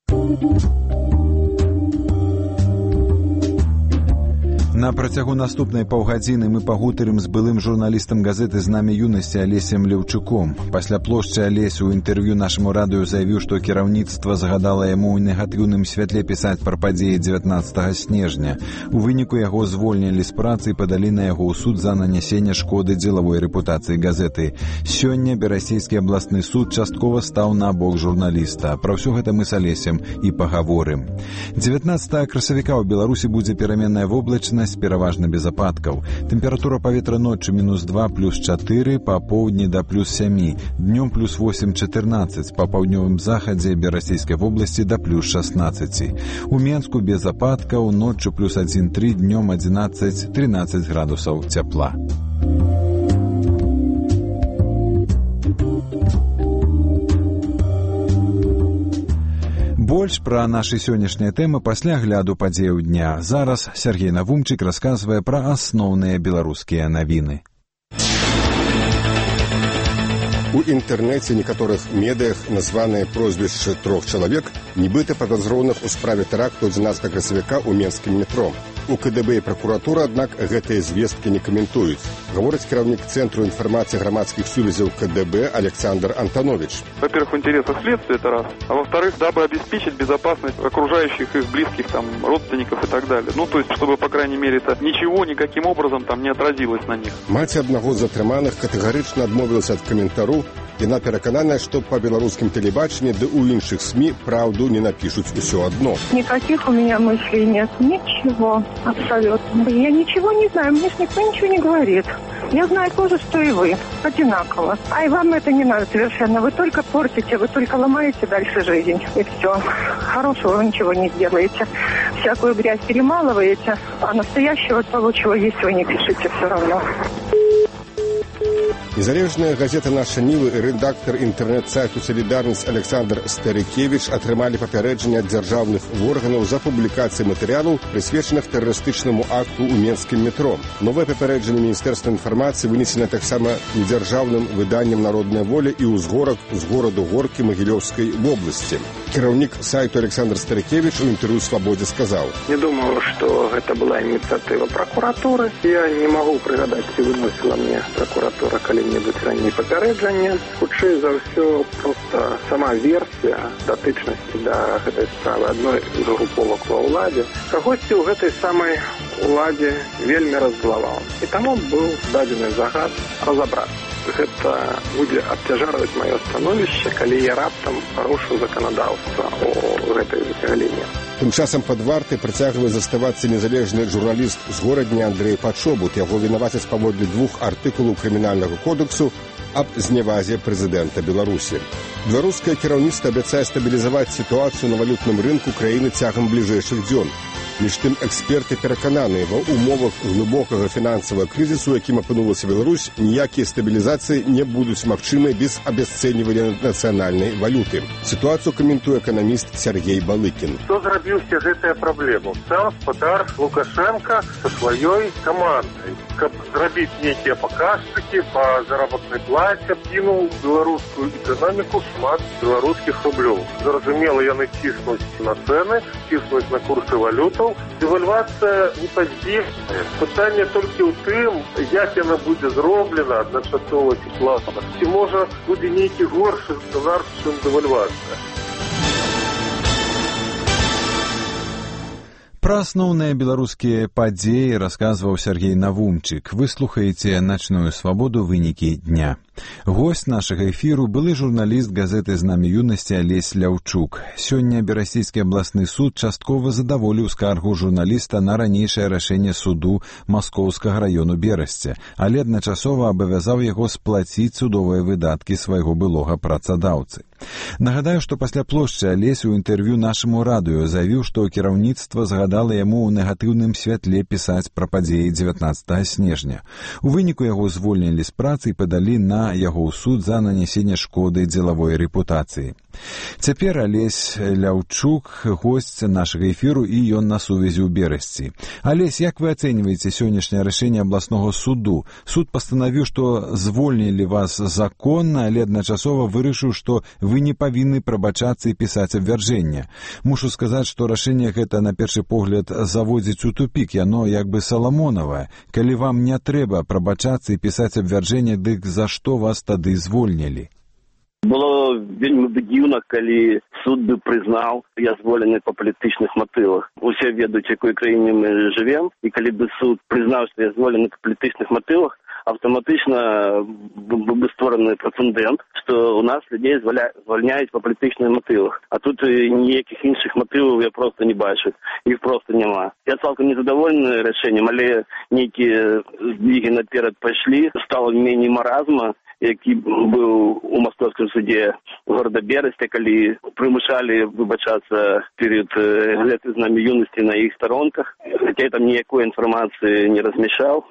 S2: На працягу наступнай паўгадзіны мы пагутарым з былым журналістам газеты «Знамя юнасці» Алесем Леўчуком. Пасля плошчы Алесь у інтэрв'ю нашаму радыё заявіў, што кіраўніцтва загадала яму ў негатыўным святле пісаць пра падзеі 19 снежня. У выніку яго звольнілі з працы і падалі на яго ў суд за нанясенне шкоды дзелавой рэпутацыі газеты. Сёння Берасцейскі абласны суд часткова стаў на бок журналіста. Пра ўсё гэта мы з Алесем і пагаворым. 19 красавіка ў Беларусі будзе пераменная воблачнасць, пераважна без ападкаў. Тэмпература паветра ноччу -2, +4, па поўдні да +7, днём +8-14, па паўднёвым захадзе Берасцейскай вобласці да +16. У Менску без ападкаў, ноччу +1-3, днём 11-13 градусаў цяпла. Больш пра нашы сённяшнія тэмы пасля гляду падзеяў дня. Зараз Сергей Навумчык расказвае пра асноўныя беларускія навіны.
S3: У інтэрнэце некаторых медыях названыя прозвішчы 3 чалавек, нібыта падазроўных у справе тэракту 11 красавіка ў менскім метро. У КДБ і пракуратура, аднак, гэтыя звесткі не каментуюць. Гаворыць кіраўнік Цэнтру інфармацыі грамадскіх сувязяў КДБ Александр Антонович.
S23: Во-первых, в интересах следствия, это раз. А во-вторых, дабы обеспечить безопасность окружающих, их близких, там, родственников и так далее. Ну, то есть, чтобы, по крайней мере, это ничего никаким образом там не отразилось на них.
S3: Маці аднаго з затрыманых катэгарычна адмовілася ад каментару, Яна перакананая, што па беларускім тэлебачанні ды ў іншых СМІ праўду не напишут все одно.
S18: Никаких у меня мыслей нет. Ничего. Абсолютно. Я ничего не знаю. Мне ж никто ничего не говорит. Я знаю то же, что и вы. Одинаково. А и вам это не надо совершенно. Вы только портите, вы только ломаете дальше жизнь. И все. Хорошего вы ничего не сделаете. Всякую грязь перемалываете, а настоящего того, чего есть, вы не пишите все равно.
S3: Незалежная газета «Наша Нива» и редактор інтэрнэт-сайту «Солидарность» Александр Старикевич атрымалі папярэджанне ад дзяржаўных органаў за публікацыю матэрыялаў, прысвечаных тэрарыстычнаму акту ў менскім метро. Новае папярэджанне Міністэрства інфармацыі вынесена таксама недзяржаўным выданнем «Народная воля» і ўзгорак з гораду Горкі Магілёўскай вобласці. Кіраўнік сайту Александр Старикевич у інтэрв'ю «Свабодзе» сказаў:
S6: «Не думаю, что это была инициатива прокуратуры. Я не могу пригадать, ці выносила мне прокуратура калі-небудзь раней папярэджанне. Хутчэй за ўсё просто сама версія датычнасці да гэтай справы адной з груповак ва ўладзе кагосьці ў гэтай самай уладзе вельмі раззлаваў. І таму быў дадзены загад разабрацца. Гэта будзе абцяжарваць маё становішча, калі я раптам парушыў заканадаўства ў гэтай галіне».
S3: Тым часам пад вартай працягвае заставацца незалежны журналіст з горадня Андрэй Пачобут. Яго вінавацяць паводле 2 артыкулаў крымінальнага кодексу аб знявазе прэзідэнта Беларусі. Беларускае кіраўніцтва абяцае стабілізаваць сітуацыю на валютным рынку краіны цягам бліжэйшых дзён. Між тым эксперты перакананыя, ва ўмовах глыбокага фінансавага крызісу, якім апынулася Беларусь, ніякія стабілізацыі не будуць магчымыя без абясцэньвання нацыянальнай валюты. Сітуацыю каментуе эканаміст Сергей Балыкін.
S5: Што зрабіўся гэтая праблема? Сам спадар Лукашенко са сваёй камандай, каб зрабіць нейкія паказчыкі па заработнай плаце, кінуў беларускую эканоміку шмат беларускіх рублёў. Зразумела, яны ціснуць на цэны, ціснуць на курсы валютаў. Дэвальвацыя не пазбежная. Пытанне толькі ў тым, як яна будзе зроблена адначасова ці плавна. Ці можа будзе нейкі горшы сцэнар, чым дэвальвацыя.
S2: Пра асноўныя беларускія падзеі расказваў Сергей Навумчык. Вы слухаеце «Начную свабоду» вынікі дня. Госць нашага эфіру былы журналіст газеты «Знамя юнасці» Алесь Ляўчук. Сёння Берасцейскі абласны суд часткова задаволіў скаргу журналіста на ранейшае рашэнне суду Маскоўскага раёну Берасця, але адначасова абавязаў яго сплаціць судовыя выдаткі свайго былога працадаўцы. Нагадаю, што пасля плошчы Алесь у інтэрв'ю нашаму радыё заявіў, што кіраўніцтва загадала яму ў негатыўным святле пісаць пра падзеі 19 снежня. У выніку яго звольнілі з працы і падалі на яго ў суд за нанясенне шкоды дзелавой рэпутацыі. Цяпер Алесь Ляўчук, госць нашага эфіру, і ён на сувязі ў Берасці. Алесь, як вы ацэньваеце сённяшняе рашэнне абласнога суду? Суд пастанавіў, што звольнілі вас законна, але адначасова вырашыў, што вы не павінны прабачацца і пісаць абвяржэнне. Мушу сказаць, што рашэнне гэта на першы погляд заводзіць у тупік, яно як бы саламонавае. Калі вам не трэба прабачацца і пісаць абвяржэнне, дык за што вас тады звольнілі?
S7: Было вельмі дзіўна, калі суд бы прызнаў, я зволены па палітычных матывах. Усе ведаюць, якой краіне мы жывем, і калі бы суд прызнаў, што я зволены па палітычных матывах, автоматично бы створаны прецедент, что у нас людей звольняють по політичних мотивах. А тут ніяких інших мотивів я просто не бачу. Їх просто нема. Я цілком незадоволений рішенням, але ніякі здвиги наперед пішли, стало менее маразма, який був у Московському суді города Берестя, коли примушали вибачатися перед газетою «Знамя юності» на їх сторонках. Хоча я там ніякої інформації не розміщав.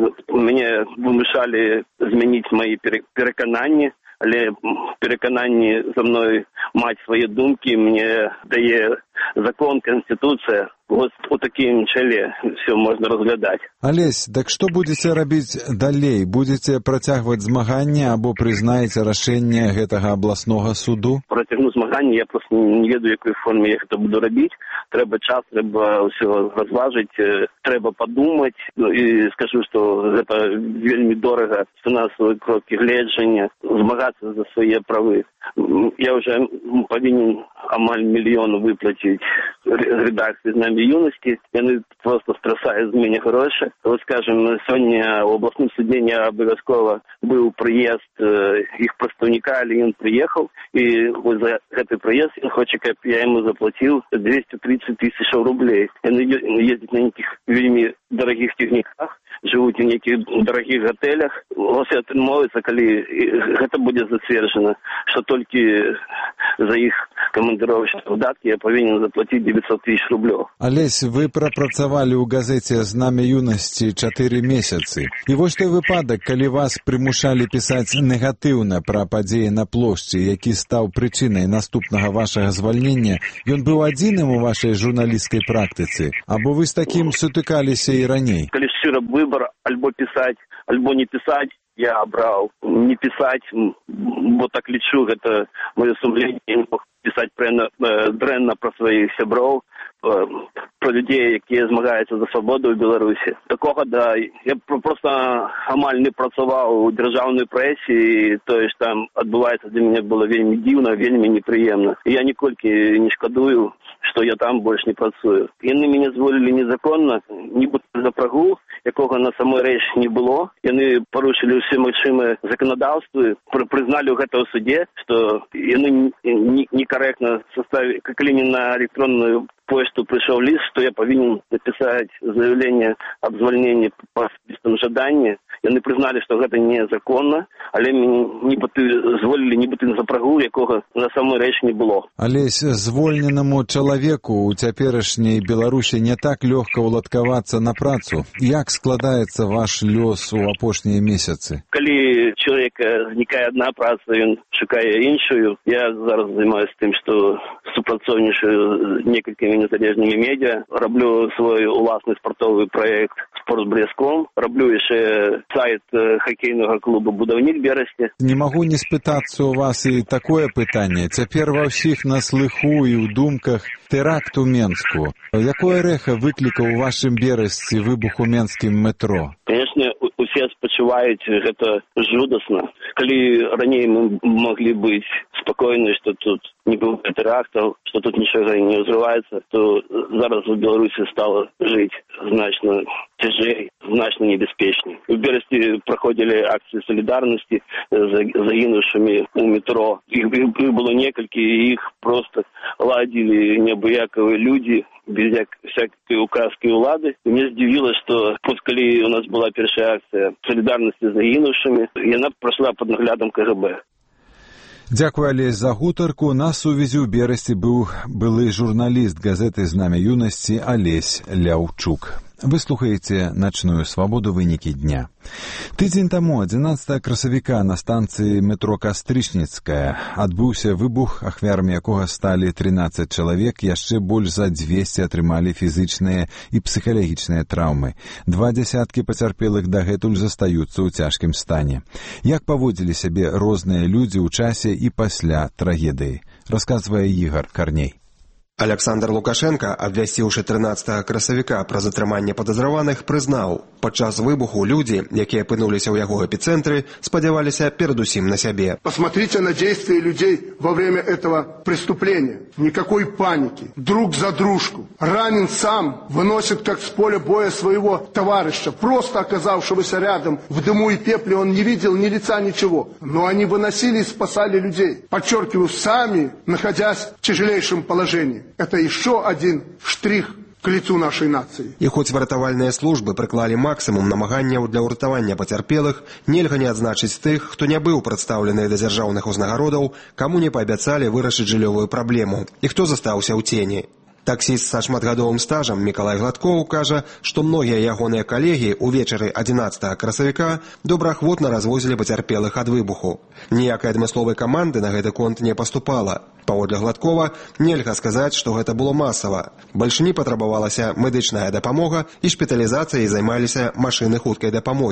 S7: Мене вимушали змінити мої переконання, але переконання за мною мати свої думки мені дає закон, конституція. Вот у такім чале все можна розглядати.
S2: Алесь, так што будзеце рабіць далей? Будзеце працягваць змаганне або прызнаеце рашэнне гэтага абласнога суду?
S7: Працягну змаганне, я просто не ведаю, якой форме я гэта буду рабіць. Трэба час, трэба ўсё разважыць, трэба падумаць. І скажу, што гэта вельмі дорага, фінансавыя крокі гледжання, змагацца за свае правы. Я уже павінен амаль 1 мільён выплаціць бачыць редакції «Знамя юності». Яны просто страсаюць з мяне грошы. Вот, скажем, сёння в областном суде не обовязково был приезд их представника, але он приехал, и вот за этот приезд он хочет, чтобы я ему заплатил 230 тысяч рублей. Яны ездят на неких вельми дорогих техниках, живут в неких дорогих готелях. Вот это отмовится, коли это будет затверджено, что только за их командировочные выдатки я повинен заплатить 900 тысяч рублей.
S2: Олесь, вы прапрацавалі ў газеце «Знамя юнасці» 4 месяцы. І вось той выпадак, калі вас прымушалі пісаць негатыўна пра падзеі на плошчы, які стаў прычынай наступнага вашага звальнення, ён быў адзіным у вашай журналісцкай практыцы? Або вы з такім сутыкаліся і раней?
S7: Калі шчыра выбор, альбо пісаць, альбо не пісаць, я брал не писать, вот так лечу, это мое сумление, я не мог писать дрэнна про своих сяброў, про людей, які змагаються за свободу в Білорусі. Такого, да, я просто амаль не працював у державній пресі, і то, що там відбувається, для мене було вельми дивно, вельми неприємно. І я ніколи не шкодую, що я там більше не працюю. Вони мене зволили незаконно, нібито за прогул, якого на самой речі не було. Вони порушили всі машини законодавства, признали в цьому суді, що вони некорректно составили, коли не на електронну почту пришел лист, что я повинен написать заявление об звольнении по особистому жаданию. И они признали, что это незаконно, але мені зволили нібито за прогул, якого на самой речі не було.
S2: Олесь, звольненому чалавеку у цяперашняй Беларусі не так лёгка уладкавацца на працу. Як складаецца ваш лёс у апошнія месяцы?
S7: Калі чалавека зникае одна праца, ён шукае іншую. Я зараз займаюся тым, што супрацоўнічаю з некалькімі незалежнымі медіа, раблю свой уласны спартовы праект «Спорт з Бреском», раблю яшчэ сайт хоккейнага клуба «Будаўнік Берасці».
S2: Не магу не спытацца у вас і такое пытанне. Цяпер ва ўсіх на слыху і ў думках тэракт у Менску. Якое рэха выклікаў у вашым Берасці выбух у менскім метро?
S7: Конечно, усе спачуваюць, гэта жудасна. Калі раней мы маглі быць спакойны, што тут не было тэрактаў, што тут нічога не ўзрываецца, то зараз у Беларусі стала жыць значна цяжэй, значна небяспечней. У Берасці праходзілі акцыі салідарнасці з загінуўшымі ў метро. Іх было некалькі, і іх просто ладзілі неабыякавыя людзі, без всякой указки улады. Мне здивило, что калі у нас была першая акция солидарности с загинувшими, и она прошла под наглядом КГБ.
S2: Дзякуй, Олесь, за гутарку. На сувязі ў Берасці быў былы журналіст газеты «Знамя юнасці» Олесь Ляўчук. Вы слухаеце «Начную свабоду. Вынікі дня». Тыдзень таму, 11 красавіка, на станцыі метро Кастрычніцкая адбыўся выбух, ахвярамі якога сталі 13 чалавек, яшчэ больш за 200 атрымалі фізычныя і псіхалагічныя траўмы. 20 пацярпелых дагэтуль застаюцца ў цяжкім стане. Як паводзілі сябе розныя людзі ў часе і пасля трагедыі, расказвае Ігор Карней.
S8: Александр Лукашенко, абвясціўшы 13 красавіка пра затрыманне падазраваных, прызнаў, падчас выбуху людзі, якія апынуліся ў яго эпіцэнтры, спадзяваліся перадусім на сябе.
S9: Посмотрите на действия людей во время этого преступления. Никакой паники. Друг за дружку. Ранен сам выносит как с поля боя своего товарища, просто оказавшегося рядом. В дыму и пепле он не видел ни лица, ничего. Но они выносили и спасали людей. Подчеркиваю, сами, находясь в тяжелейшем положении. Это еще один штрих к лицу нашей нации.
S8: І хоць выратавальныя службы прыклалі максімум намаганняў для ўратавання пацярпелых, нельга не адзначыць тых, хто не быў прадстаўлены да дзяржаўных узнагародаў, каму не паабяцалі вырашыць жыллёвую праблему, і хто застаўся ў цені. Таксіст са шматгадовым стажам Мікалай Гладкоў кажа, што многія ягоныя калегі ўвечары 11 красавіка добраахвотна развозілі пацярпелых ад выбуху. Ніякай адмысловай каманды на гэты конт не паступала. Паводле Гладкова, нельга сказаць, што гэта было масава. Бальшыні патрабавалася медычная дапамога і шпіталізацыяй займаліся машыны хуткай дапамогі.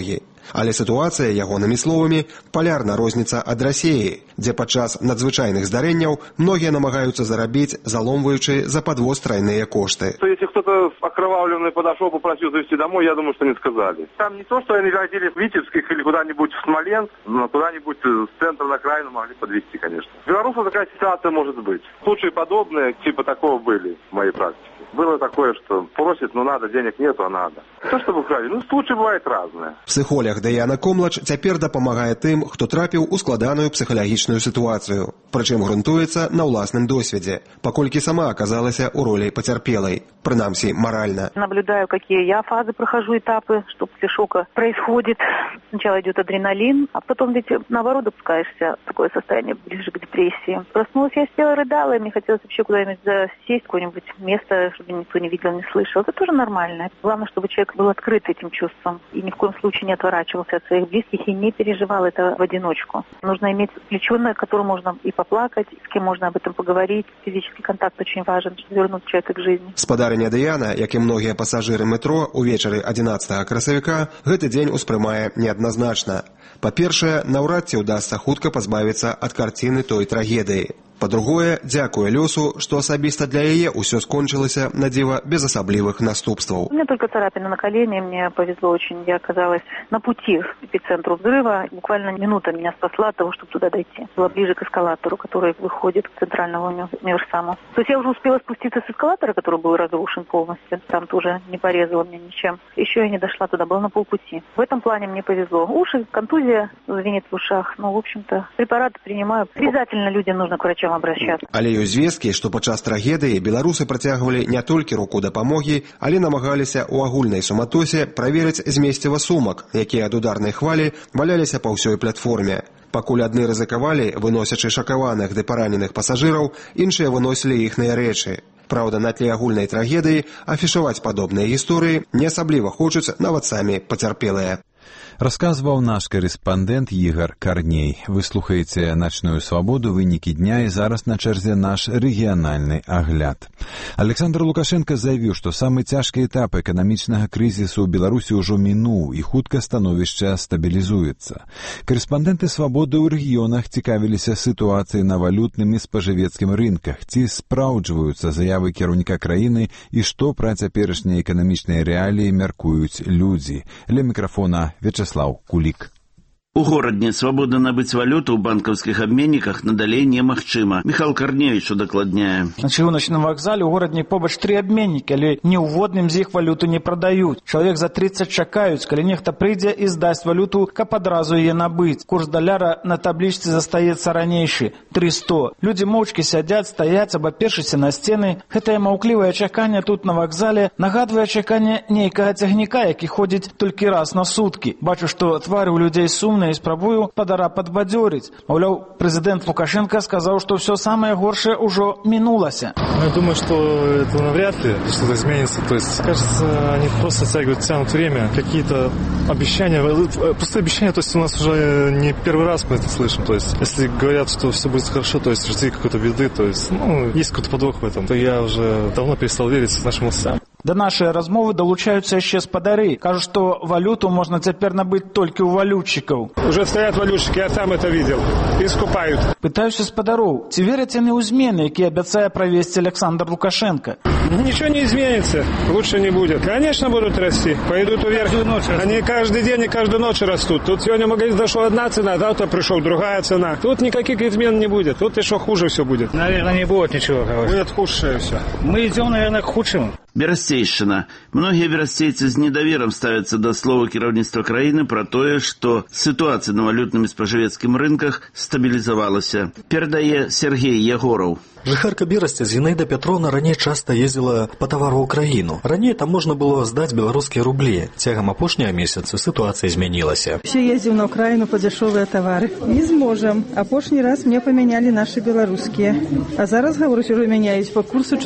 S8: Але сітуацыя, ягонымі словамі, палярна розніцца ад Расіі, дзе падчас надзвычайных здарэнняў многія намагаюцца зарабіць, заломваючы за подвоз тройныя кошты.
S5: Если кто-то окровавленный подошел, попросил завезти домой, я думаю, что не сказали. Там не то, что они хотели в Витебских или куда-нибудь в Смоленск, но куда-нибудь с центра на окраину могли подвезти, конечно. В Беларуси такая ситуация может быть. Случаи подобные, типа такого были в моей практике. Было такое, что просит, но надо, денег нету, а надо. Не то, чтобы украли, случаи бывают разные.
S8: Псіхолог Даяна Комлач цяпер дапамагае тым, хто трапіў у складаную псіхалагічную сітуацыю. Прычым грунтуецца на ўласным досведзе, паколькі сама аказалася ў ролі пацярпелай, прынамсі маральна.
S10: Наблюдаю, какие я фазы прохожу, этапы, что после шока происходит. Сначала идет адреналин, а потом ведь наоборот допускаешься в такое состояние ближе к депрессии. Проснулась, я села, рыдала, и мне хотелось вообще куда-нибудь засесть, какое-нибудь место, чтобы никто не видел, не слышал. Это тоже нормально. Главное, чтобы человек был открыт этим чувством и ни в коем случае не отворачивался от своих близких и не переживал это в одиночку. Нужно иметь сплеченное, к которому можно и поплакать, с кем можно об этом поговорить. Физический контакт очень важен, чтобы вернуть человека к жизни.
S8: Спадарыня Даяна, як і многія пасажыры метро, увечары 11 красавіка гэты дзень успрымае неадназначна. Па-першае, наўрад ці ўдасца хутка пазбавіцца ад карціны той трагедыі. Па-другое, дзякуе лёсу, што асабіста для яе ўсё скончылася, на дзіва, без асаблівых наступстваў.
S10: У меня только царапина на колене, мне повезло очень. Я оказалась на пути к эпицентру взрыва. Буквально минута меня спасла от того, чтобы туда дойти. Была ближе к эскалатору, который выходит к центральному универсаму. То есть я уже успела спуститься с эскалатора, который был разрушен полностью. Там тоже не порезала меня ничем. Еще я не дошла туда, была на полпути. В этом плане мне повезло. Уши, контузия звенит в ушах. Ну, в общем-то, препараты принимаю. Обязательно людям нужно к врачам обращаться.
S8: Але ёсць звесткі, што падчас трагедыі беларусы працягвалі не толькі руку дапамогі, але намагаліся ў агульнай суматосе праверыць змесціва сумак, якія ад ударнай хвалі валяліся па ўсёй платформе. Пакуль адны рызыкавалі, выносячы шакаваных ды параненых пасажыраў, іншыя выносілі іхныя рэчы. Праўда, на тле агульнай трагедыі афішаваць падобныя гісторыі не асабліва хочуць нават самі пацярпелыя.
S2: Расказваў наш корэспандэнт Ігар Карней. Вы слухаеце «Начную свабоду», вынікі дня, і зараз на чарзе наш рэгіянальны агляд. Александр Лукашенко заявіў, што самы цяжкі этап эканамічнага крызісу ў Беларусі ўжо мінуў і хутка становішча стабілізуецца. Корэспандэнты свабоды ў рэгіёнах цікавіліся сітуацыяй на валютным і спажывецкім рынках, ці спраўджваюцца заявы кіраўніка краіны і што пра цяперашнія эканамічныя рэаліі мяркуюць людзі. Ля мікрафона Вячеслав Кулик.
S11: У горадне свабода набыць валюту ў банкаўскіх абменніках надалей немагчыма. Міхал Карневіч удакладняе.
S12: На чыгуначным вакзале ў горадне побач 3 абменнікі, але ні ўводным з іх валюту не прадаюць. Чалавек за 30 чакаюць, калі нехта прыйдзе і здасць валюту, каб адразу яе набыць. Курс даляра на таблічцы застаецца ранейшы – 300. Людзі моўчкі сядзяць, стаяць, абапершыся на сцены. Гэтае маўклівае чаканне тут на вакзале нагадвае чаканне нейкага цягніка, які ходзіць толькі раз на суткі. Бачу, што твары ў людзей сумныя, і спрабую падара падбадзёрыць. Маўляў, прэзідэнт Лукашенко сказаў, што ўсё самае горшае ўжо мінулася.
S24: Я думаю, что это навряд ли что-то изменится. То есть, кажется, они просто тянут время. Какие-то обещания, пустые обещания, то есть у нас уже не первый раз мы это слышим. То есть, если говорят, что все будет хорошо, то есть жди какой-то беды, то есть, есть какой-то подвох в этом, то я уже давно перестал верить нашим властям.
S12: Да нашай размовы далучаюцца яшчэ спадары. Кажуць, што валюту можна цяпер набыць толькі ў валютчыкаў.
S24: Уже стоят валютчики, я сам это видел. И скупают.
S12: Пытаюся спадароў, ці вераць яны ў змены, якія абяцае правесці Александр Лукашенко?
S24: Ничего не изменится, лучше не будет. Конечно, будут расти, пойдут вверх. Они каждый день и каждую ночь растут. Тут сегодня в магазин зашла одна цена, завтра пришел другая цена. Тут никаких измен не будет, тут еще хуже все будет.
S25: Наверное, не будет ничего хорошего.
S24: Будет худшее все.
S25: Мы идем, наверное, к худшему.
S11: Берасцейшчына. Многія берасцейцы з недаверам ставяцца да слова кіраўніцтва краіны пра тое, што сітуацыя на валютным і спажывецкім рынках стабілізавалася. Перадае Сергей Ягораў.
S26: Жыхарка Берасця Зінаіда Пятровна раней часта ездзіла па тавару ў краіну. Раней там можна было здаць беларускія рублі. Цягам апошняга месяца сітуацыя змянілася.
S27: Все ездзім на Украіну па дзяшовыя тавары. Не зможам. Апошні раз мне памянялі нашы беларускія. А зараз, гаворыць, ужо мяняюць па курсу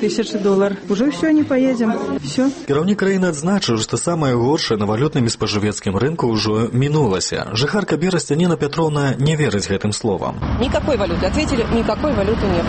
S27: $4000. Уже все, не поедем. Все.
S26: Кіраўнік краіны адзначыў, што самае горшае на валютным і спажывецкім рынку ўжо мінулася. Жыхарка Берасця Ніна Пятровна не верыць гэтым словам.
S28: Никакой валюты. Ответили, никакой валюты нет.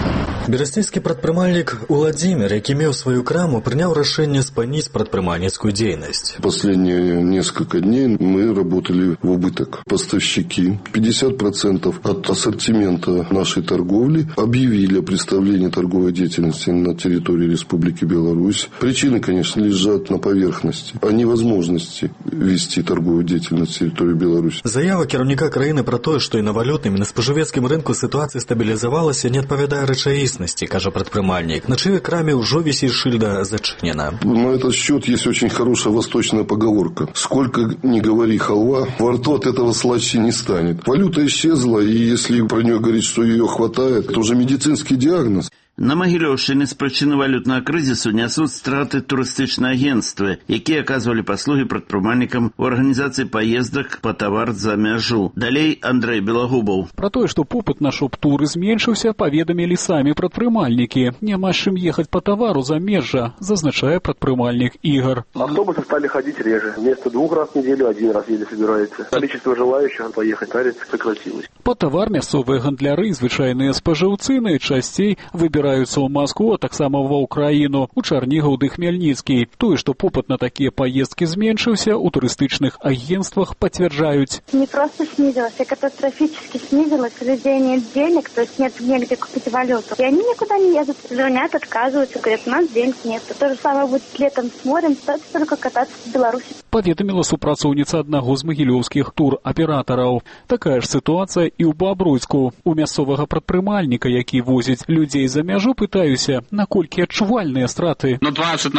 S26: Берасцейскі прадпрымальнік Уладзімір, які меў сваю краму, прыняў рашэнне спыніць прадпрымальніцкую дзейнасць.
S13: Последние несколько дней мы работали в убыток. Поставщики 50% от ассортимента нашей торговли объявили о представлении торговой деятельности на территории Республики Беларусь. Причины, конечно, лежат на поверхности, о невозможности вести торговую деятельность на территории Беларуси.
S26: Заява кіраўніка краіны пра тое, што і на валютным, і на спажывецкім рынку сітуацыя стабілізавалася, не адпавядае рэчаіснасці, кажа прадпрымальнік. На чыёй краме ўжо вісіць шыльда «Зачынена».
S13: На этот счет есть очень хорошая восточная поговорка. Сколько ни говори халва, во рту от этого слаще не станет. Валюта исчезла, и если про нее говорить, что ее хватает, это уже медицинский диагноз.
S11: На Магілёўшчыне з прычыны валютнага крызісу нясуць страты турыстычныя агенцтвы, якія аказвалі паслугі прадпрымальнікам у арганізацыі паездак па тавар за мяжу. Далей Андрей Белагубаў.
S14: Пра тое, што попыт на шоп-туры зменшыўся, паведамілі самі прадпрымальнікі. Няма з чым ехаць па тавару за межжа, зазначае прадпрымальнік Игорь.
S16: Автобусы стали ходить реже. Вместо 2 раз в неделю 1 раз еле собирается. Количество желающих поехать тарец сократилось.
S14: Па тавар мясцовыя гандляры, звычайныя спажыўцы найчасцей выбіраюцца ў Москву, а таксама ва ўкраіну, у Чарнігаў ды Хмельніцкі. Тое, што попыт на такія поездкі зменшыўся, у турыстычных агентствах пацвярджаюць.
S17: Не просто снизилось, а катастрофически снизилось. У людей нет денег, то есть нет негде купить валюту. И они никуда не ездят. Звонят, отказываются, говорят, у нас денег нет. То же самое будет летом с морем, стоит только кататься в Беларуси.
S14: Паведаміла супрацоўніца аднаго з магілёўскіх тураператараў. Такая ж сітуацыя і ў Бабруйску. У мясцовага прадпрымальніка, які возіць людзей за мяжу, пытаюся, наколькі адчувальныя страты.
S16: На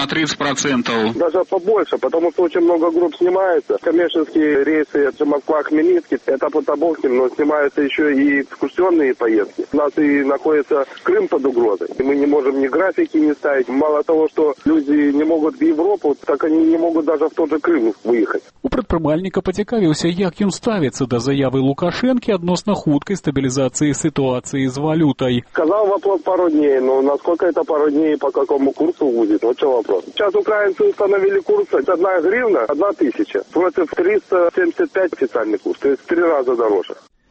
S16: 20-30%. Даже побольше, потому что очень много групп снимается. Коммерческие рейсы от Москва-Хмельницкий, это по Тоболским, но снимаются еще и экскурсионные поездки. У нас и находится Крым под угрозой. И мы не можем ни графики не ставить. Мало того, что люди не могут в Европу, так они не могут даже в тот же Крым выехать.
S14: У прадпрымальніка пацікавіўся, як ён ставіцца да заявы Лукашэнкі адносна хуткай стабілізацыі сітуацыі з валютай.
S16: Сказал вопрос пару дней, но насколько это пару дней и по какому курсу будет? Вот что вопрос. Сейчас украинцы установили курс 1 гривна, 1000. Против 375 официальный курс, то есть в 3 раза дороже.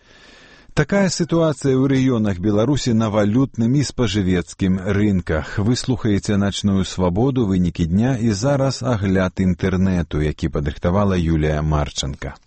S2: Такая сітуацыя ў рэгіёнах Беларусі на валютным і спажывецкім рынках. Вы слухаеце «Начную свабоду», вынікі дня і зараз агляд інтэрнэту, які падрыхтавала Юлія Марченко.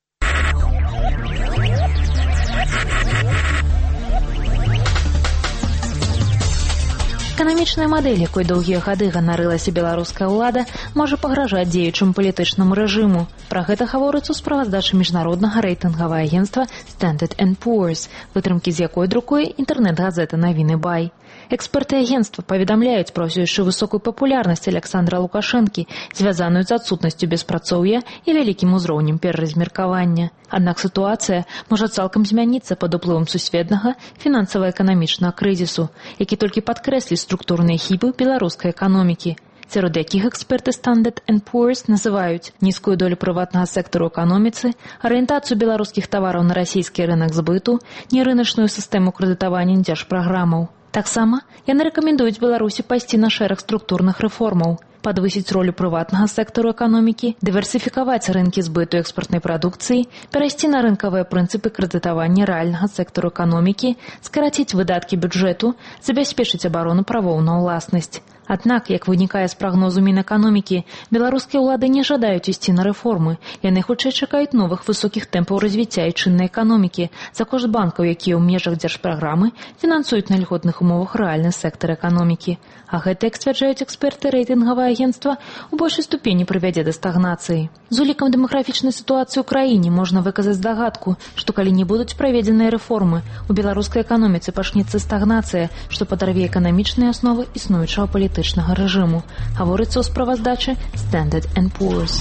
S19: Эканамічная мадэль, якой доўгія гады ганарылася беларуская ўлада, можа пагражаць дзеючым палітычнаму рэжыму. Пра гэта гаворыцца ў справаздачы міжнароднага рэйтынгавага агенцтва Standard & Poor's, вытрымкі з якой друкуе інтэрнэт-газета «Навіны Бай». Эксперты агентства паведамляюць пра ўсё яшчэ высокую папулярнасць Александра Лукашэнкі, звязаную з адсутнасцю беспрацоўя і вялікім узроўнем пераразмеркавання. Аднак сітуацыя можа цалкам змяніцца пад уплывам сусветнага фінансава-эканамічнага крызісу, які толькі падкрэсліць структурныя хібы беларускай эканомікі, сярод якіх эксперты Standard & Poor's называюць нізкую долю прыватнага сектару эканоміцы, арыентацыю беларускіх тавараў на расійскі рынак збыту, нерыначную сістэму крэдытавання дзяржпраграмаў. Таксама яны рэкамендуюць Беларусі пайсці на шэраг структурных рэформаў, падвысіць ролю прыватнага сектару эканомікі, дыверсіфікаваць рынкі збыту экспартнай прадукцыі, перайсці на рынкавыя прынцыпы крэдытавання рэальнага сектару эканомікі, скараціць выдаткі бюджэту, забяспечыць абарону правоў на ўласнасць. Аднак, як вынікае з прагнозу Мінэканомікі, беларускія ўлады не жадаюць ісці на рэформы. Яны хутчэй чакаюць новых высокіх тэмпаў развіцця і чыннай эканомікі за кошт банкаў, якія ў межах дзяржпраграмы фінансуюць на льготных умовах рэальны сектар эканомікі. А гэта, як сцвярджаюць эксперты рэйтынгавага агентства, у большай ступені прывядзе да стагнацыі. З улікам дэмаграфічнай сітуацыі ў краіне можна выказаць здагадку, што калі не будуць праведзеныя рэформы, у беларускай эканоміцы пачнецца стагнацыя, што падарве эканамічныя асновы існуючага палітычнага рэжыму, гаворыцца ў справаздачы Standard & Poor's.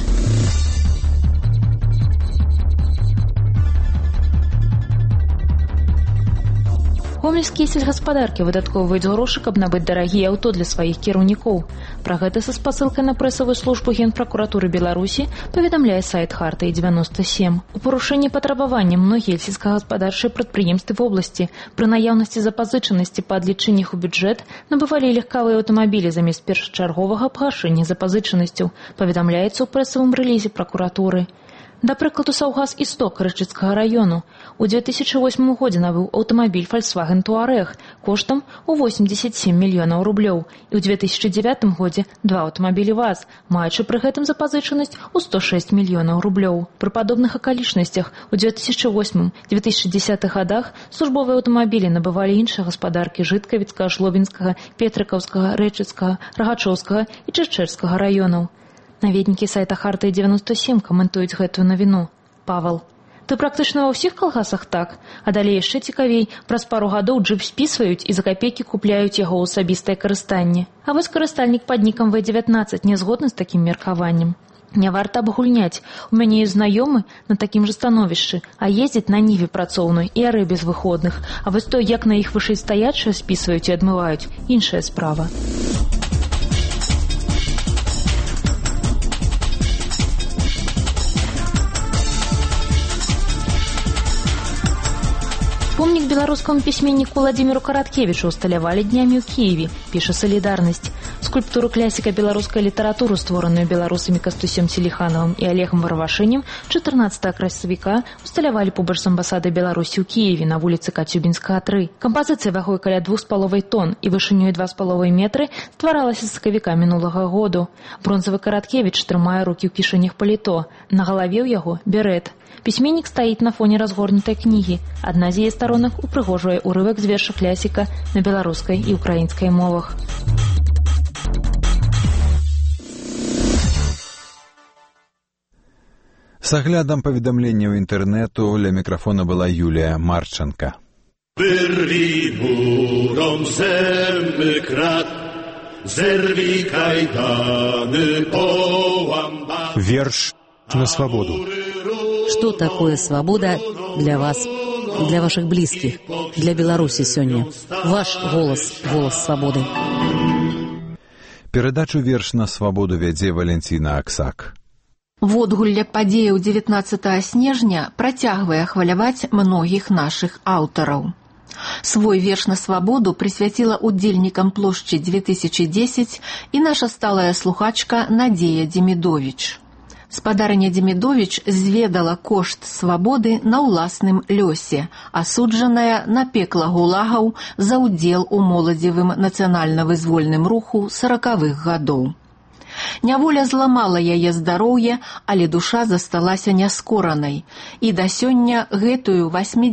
S19: Гомельскія сельгаспадаркі выдаткоўваюць грошы, каб набыць дарагія аўто для сваіх кіраўнікоў. Пра гэта са спасылкай на прэсавую службу Генпракуратуры Беларусі паведамляе сайт Хартыі 97. У парушэнні патрабавання многія сельскагаспадарчыя прадпрыемствы вобласці пры наяўнасці запазычанасці па адлічэнні іх у бюджэт набывалі легкавыя аўтамабілі замест першачарговага пагашэння запазычанасцяў, паведамляецца ў прэсавым рэлізе пракуратуры. Да прыкладу, Саўгас Істок Рычыцкага раёну. У 2008 годзе набыў аўтамабіль Volkswagen Touareg коштам у 87 мільёнаў рублёў і ў 2009 годзе два аўтамабілі ВАЗ, маючы пры гэтым запазычанасць у 106 мільёнаў рублёў. Пры падобных акалічнасцях у 2008-2010 годах службовыя аўтамабілі набывалі іншыя гаспадаркі Жыткавіцкага, Шлобінскага, Петрыкаўскага, Рэчыцкага, Рагачоўскага і Чэчэрскага раёнаў. Наведнікі сайта Хартыя-97 каментуюць гэтую навіну. Павал: ты практычна ва ўсіх калгасах так? А далей яшчэ цікавей, праз пару гадоў джип спісваюць і за капейкі купляюць яго ў асабістае карыстанне. А вось карыстальнік пад нікам В19 не згодны з такім меркаваннем. Не варта абгульняць. У мяне ёсць знаёмы на такім жа становішчы, а ездзіць на ніве працоўнай і ары без выходных. А вось то, як на іх вышэйстаячыя спісваюць і адмываюць, іншая справа. Помнік беларускаму пісьменніку Владзіміру Караткевічу усталявалі днямі ў Кіеве, піша «Салідарнасць». Скульптуру класіка беларускай літаратуры, створаную беларусамі Кастусем Селіханавым і Олегам Варвашынем, 14 красавіка усталявалі побач з амбасадай Беларусі ў Кіеве на вуліцы Кацюбінская, 3. Кампазіцыя вагой каля 2,5 тонн і вышынёй 2,5 метры стваралася з сакавіка мінулага году. Бронзавы Караткевіч трымае рукі ў кішэнях паліто. На галаве ў яго берэт. Пісьменнік стаіць на фоне разгорнутай кнігі. Адна з яе старонак упрыгожвае ўрывак з верша класіка на беларускай і ўкраінскай мовах.
S2: С оглядом паведамленняў інтэрнэту ля мікрафона была Юлія Марченко.
S1: Wyrwij murom zemy krat, zerwij kajdany, połam bas.
S4: Верш на свободу.
S15: Что такое свобода для вас, для ваших близких, для Беларуси сегодня? Ваш голос, голос свободы.
S2: Перадачу «Верш на свободу» вядзе Валентина Аксак.
S20: Водгулле падзеяў 19 снежня працягвае хваляваць многіх нашых аўтараў. Свой верш на свабоду прысвяціла удзельнікам плошчы 2010 і наша сталая слухачка Надзея Демідовіч. Спадарыня Демідовіч зведала кошт свабоды на ўласным лёсе, асуджаная на пекла гулагаў за ўдзел у моладзевым нацыянальна-вызвольным руху 40-х гадоў. Няволя зламала яе здароўе, але душа засталася няскоранай, і да сёння гэтую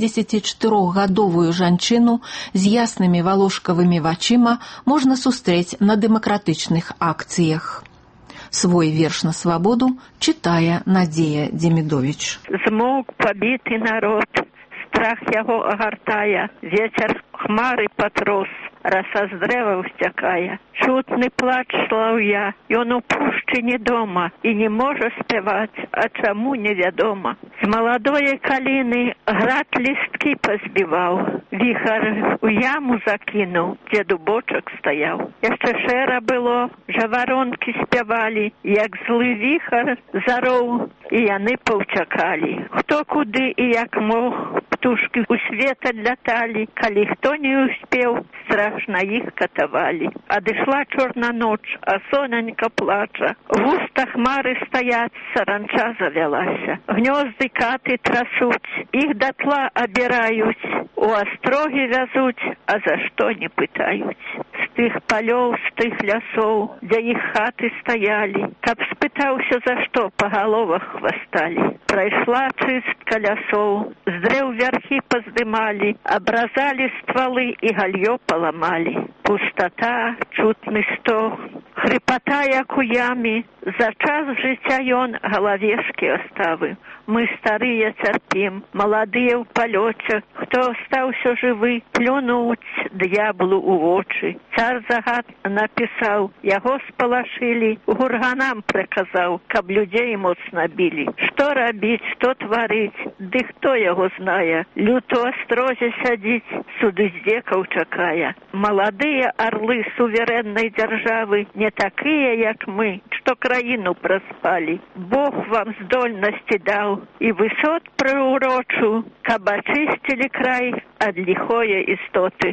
S20: 84-гадовую жанчыну з яснымі валошкавымі вачыма можна сустрэць на дэмакратычных акцыях. Свой верш на свабоду чытае Надзея Демідовіч.
S21: Змоўк пабіты народ, страх яго агартае, вецер хмары патрос, раса з дрэваў сцякае. Чутны плач слаўя, ён у пушчыне дома і не можа спяваць, а чаму невядома. З маладое каліны град лісткі пазбіваў, віхар у яму закінуў, дзе дубочак стаяў. Яшчэ шэра было, жаваронкі спявалі, як злы віхар зароў, і яны паўчакалі. Хто куды і як мог, птушкі у свет адляталі, калі хто не успеў, страшна іх катавалі. Адышла чорна ноч, а соненька плача. Густа хмары стаяць, саранча завялася. Гнёзды каты трасуць, іх датла абіраюць, у астрогі вязуць, а за што не пытаюць. З тых палёў, з тых лясоў, дзе іх хаты стаялі, каб спытаўся, за што па галовах хвасталі. Прайшла чыстка лясоў, з дрэў вярхі паздымалі, абразалі ствалы і галлё паламалі. Пустата, чутны стог, хрипота, як у яме, за час жыцця ён галавешкі оставыў. Мы старыя цярпім, маладыя ў палёце, хто астаўся жывы, плюнуць д'яблу ў вочы. Цар загад напісаў, яго спалашылі, гурганам прыказаў, каб людзей моцна білі. Што рабіць, што тварыць, ды хто яго знае? Люто астрозе сядзіць, суды здзекаў чакае. Маладыя арлы суверэннай дзяржавы не такія, як мы, што краіну праспалі. Бог вам здольнасці даў і высот прыўрочыў, каб ачысцілі край ад ліхое істоты.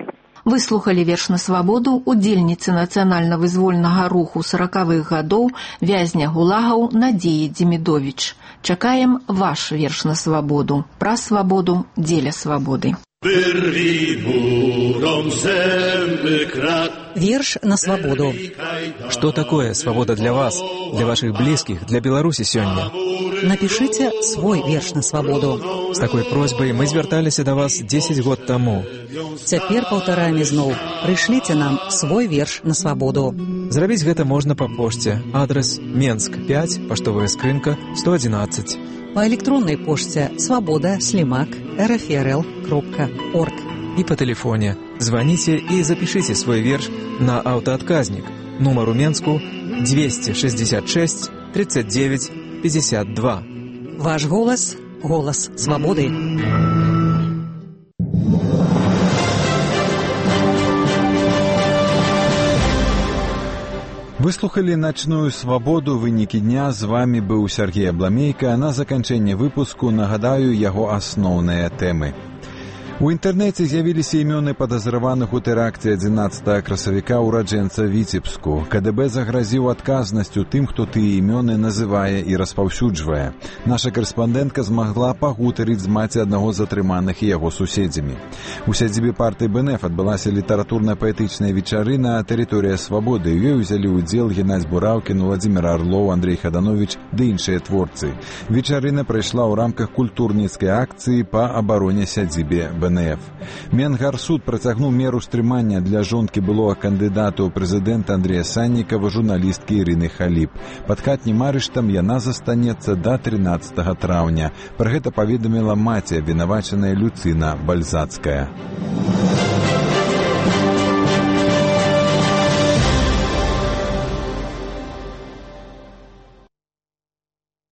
S20: Выслухалі верш на свабоду удзельніцы нацыянальна-вызвольнага руху 40-х гадоў, вязня гулагаў Надзеі Демідовіч. Чакаем ваш верш на свабоду. Пра свабоду, дзеля свабоды.
S15: Верш на свободу.
S3: Что такое свобода для вас, для ваших близких, для Беларуси сегодня?
S15: Напишите свой верш на свободу.
S3: С такой просьбой мы зверталися до вас 10 год тому.
S15: Цяпер паўтараем ізноў. Прышліце нам свой верш на свободу.
S3: Зрабіць гэта можна па пошце. Адрес Менск 5, паштовая скрынка 111.
S15: По электронной почте svoboda@rfrl.org.
S3: И по телефоне. Звоните и запишите свой верш на автоотказник. Номер у Менску 266 39 52.
S15: Ваш голос – голос свободы.
S2: Выслухали «Ночную свободу». Вынікі дня. З вами быў Сергей Абламейка. На заканчэнне выпуску нагадаю яго асноўныя тэмы. У інтэрнэце з'явіліся імёны падазраваных у тэракце 11 красавіка ўраджэнца Віцебску. КДБ загразіў адказнасцю тым, хто тыя імёны называе і распаўсюджвае. Наша карэспандэнтка змагла пагутарыць з маці аднаго з затрыманых і яго суседзямі. У сядзібе партыі БНФ адбылася літаратурна-паэтычная вечарына «Тэрыторыя свабоды». У ёй узялі ўдзел Геннадзь Бураўкін, Владзімир Арлоў, Андрей Хаданович ды іншыя творцы. Вечарына прайшла ў рамках культурніцкай акцыі па абароне сядзібе БНФ. Менгарсуд працягнуў меру стрымання для жонкі былога кандыдата ў прэзідэнта Андрэя Саннікава, журналісткі Ірыны Халіп. Пад хатнім арыштам яна застанецца да 13 траўня. Пра гэта паведаміла маці абвінавачаная Люцына Бальзацкая.